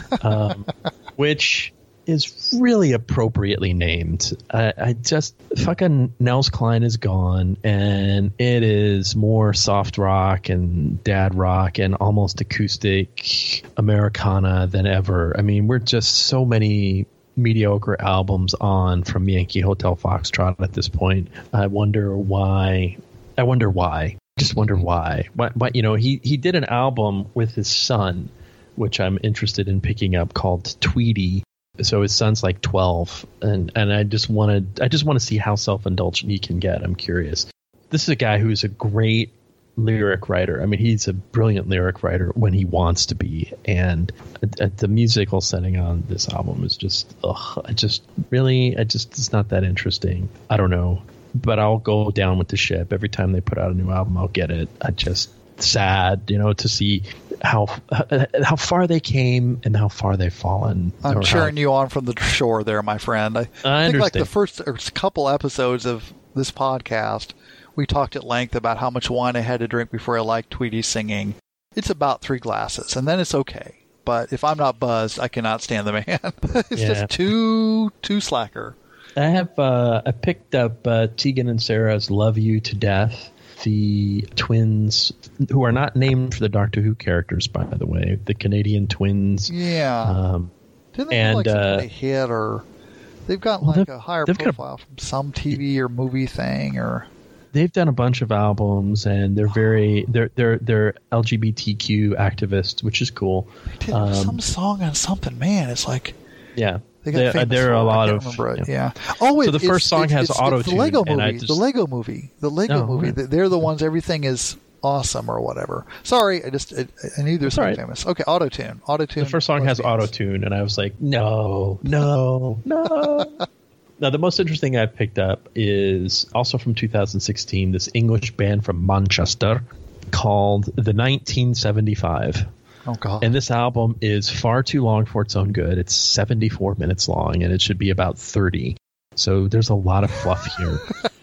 um, which is really appropriately named. I, I just fucking Nels Cline is gone, and it is more soft rock and dad rock and almost acoustic Americana than ever. I mean, we're just so many mediocre albums on from Yankee Hotel Foxtrot at this point. I wonder why. I wonder why. Just wonder why. But, but you know, he, he did an album with his son, which I'm interested in picking up, called Tweety. So his son's like twelve, and, and I just wanted I just want to see how self-indulgent he can get. I'm curious. This is a guy who's a great lyric writer. I mean, he's a brilliant lyric writer when he wants to be, and uh, the musical setting on this album is just, ugh, I just really, I just it's not that interesting. I don't know. But I'll go down with the ship. Every time they put out a new album, I'll get it. I just sad, you know, to see how how far they came and how far they've fallen. I'm cheering how... you on from the shore there, my friend. I, I think understand. like the first couple episodes of this podcast, we talked at length about how much wine I had to drink before I liked Tweety singing. It's about three glasses, and then it's okay. But if I'm not buzzed, I cannot stand the man. It's yeah. just too too slacker. I have uh, I picked up uh, Tegan and Sarah's "Love You to Death," the twins who are not named for the Doctor Who characters, by the way, the Canadian twins. Yeah, um, didn't they and, have like some uh, kind of hit, or they've got well, like a higher profile a, from some T V or movie thing, or they've done a bunch of albums, and they're very they're they're they're L G B T Q activists, which is cool. They did um, some song on something, man. It's like yeah. They got there, there are a lot of yeah. yeah. Oh, it, so the first it's, song it's, has it's, auto it's tune. the Lego movie. And just, the Lego movie. The Lego oh, movie. right. They're the ones. Everything is awesome or whatever. Sorry, I just I, I knew there's something right. famous. Okay, auto tune. Auto tune. The first song has auto tune, and I was like, no, no, no. Now, the most interesting thing I picked up is also from two thousand sixteen. This English band from Manchester called the nineteen seventy-five. Oh, God. And this album is far too long for its own good. It's seventy-four minutes long, and it should be about thirty. So there's a lot of fluff here.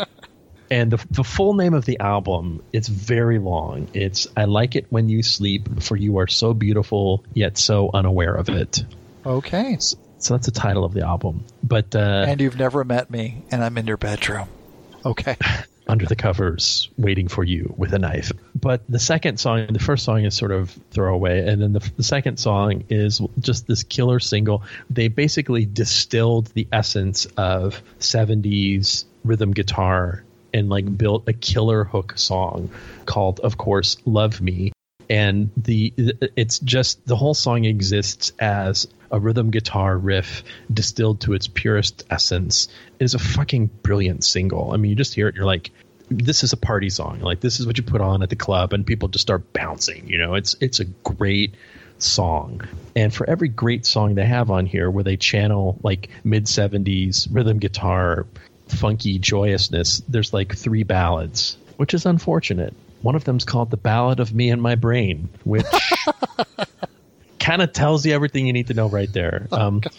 And the, the full name of the album, it's very long. It's I Like It When You Sleep, for You Are So Beautiful, Yet So Unaware of It. Okay. So, so that's the title of the album. But uh, And You've Never Met Me, and I'm in your bedroom. Okay. Under the covers, waiting for you with a knife. But the second song, the first song is sort of throwaway, and then the, the second song is just this killer single. They basically distilled the essence of seventies rhythm guitar and like built a killer hook song called, of course, Love Me. And the it's just the whole song exists as a rhythm guitar riff distilled to its purest essence. It is a fucking brilliant single. I mean, you just hear it, you're like, this is a party song. Like, this is what you put on at the club, and people just start bouncing. You know, it's it's a great song. And for every great song they have on here, where they channel like mid seventies rhythm guitar, funky joyousness, there's like three ballads, which is unfortunate. One of them's called The Ballad of Me and My Brain, which kind of tells you everything you need to know right there. Um,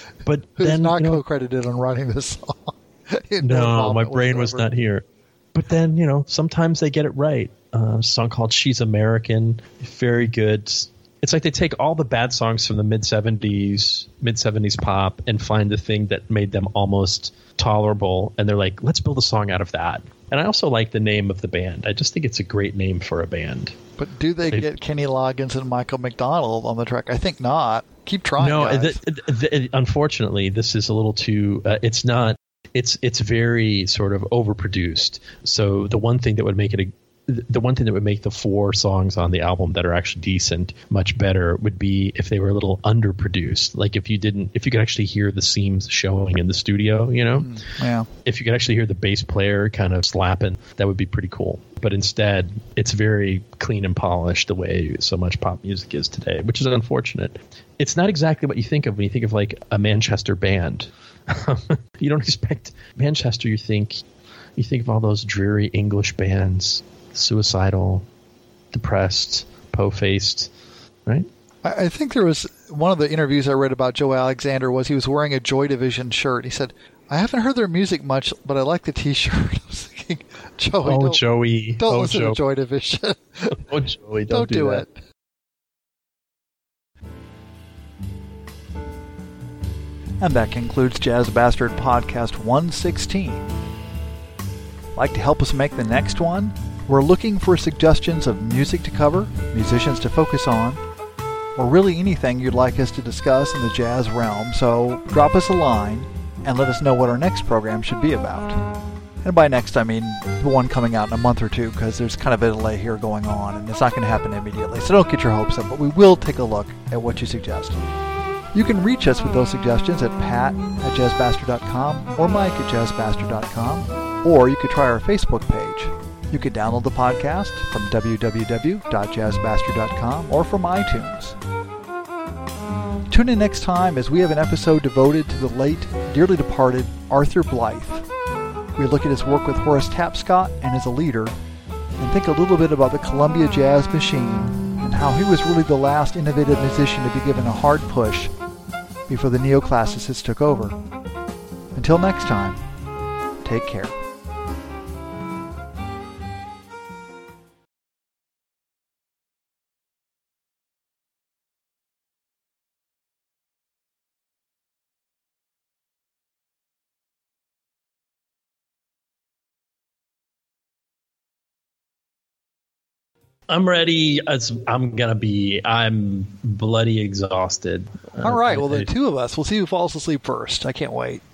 But who's then, not you know, co-credited on writing this song. no, my brain was not here. But then, you know, sometimes they get it right. Uh, a song called She's American, very good. It's like they take all the bad songs from the mid-seventies, mid-seventies pop and find the thing that made them almost tolerable. And they're like, let's build a song out of that. And I also like the name of the band. I just think it's a great name for a band. But do they They've, get Kenny Loggins and Michael McDonald on the track? I think not. Keep trying, no, guys. The, the, the, unfortunately, this is a little too uh, – it's not – it's it's very sort of overproduced. So the one thing that would make it a – the one thing that would make the four songs on the album that are actually decent much better would be if they were a little underproduced. Like if you didn't, if you could actually hear the seams showing in the studio, you know, mm, yeah. If you could actually hear the bass player kind of slapping, that would be pretty cool. But instead, it's very clean and polished the way so much pop music is today, which is unfortunate. It's not exactly what you think of when you think of like a Manchester band. You don't expect Manchester. You think, you think of all those dreary English bands. Suicidal, depressed, po-faced, right? I, I think there was one of the interviews I read about Joe Alexander was he was wearing a Joy Division shirt. He said, I haven't heard their music much, but I like the T-shirt. I was thinking, Joey, oh, don't, Joey. don't oh, listen Joe. to Joy Division. oh, Joey, don't, don't do, do that. it. And that concludes Jazz Bastard Podcast one sixteen. Like to help us make the next one? We're looking for suggestions of music to cover, musicians to focus on, or really anything you'd like us to discuss in the jazz realm, so drop us a line and let us know what our next program should be about. And by next, I mean the one coming out in a month or two, because there's kind of a delay here going on, and it's not going to happen immediately, so don't get your hopes up, but we will take a look at what you suggest. You can reach us with those suggestions at pat at jazzbastard dot com or mike at jazzbastard dot com, or you could try our Facebook page. You could download the podcast from w w w dot jazzbastard dot com or from iTunes. Tune in next time as we have an episode devoted to the late, dearly departed Arthur Blythe. We look at his work with Horace Tapscott and as a leader, and think a little bit about the Columbia Jazz Machine and how he was really the last innovative musician to be given a hard push before the neoclassicists took over. Until next time, take care. I'm ready. As I'm gonna be. I'm bloody exhausted. All right. Uh, Well, I, the two of us. We'll see who falls asleep first. I can't wait.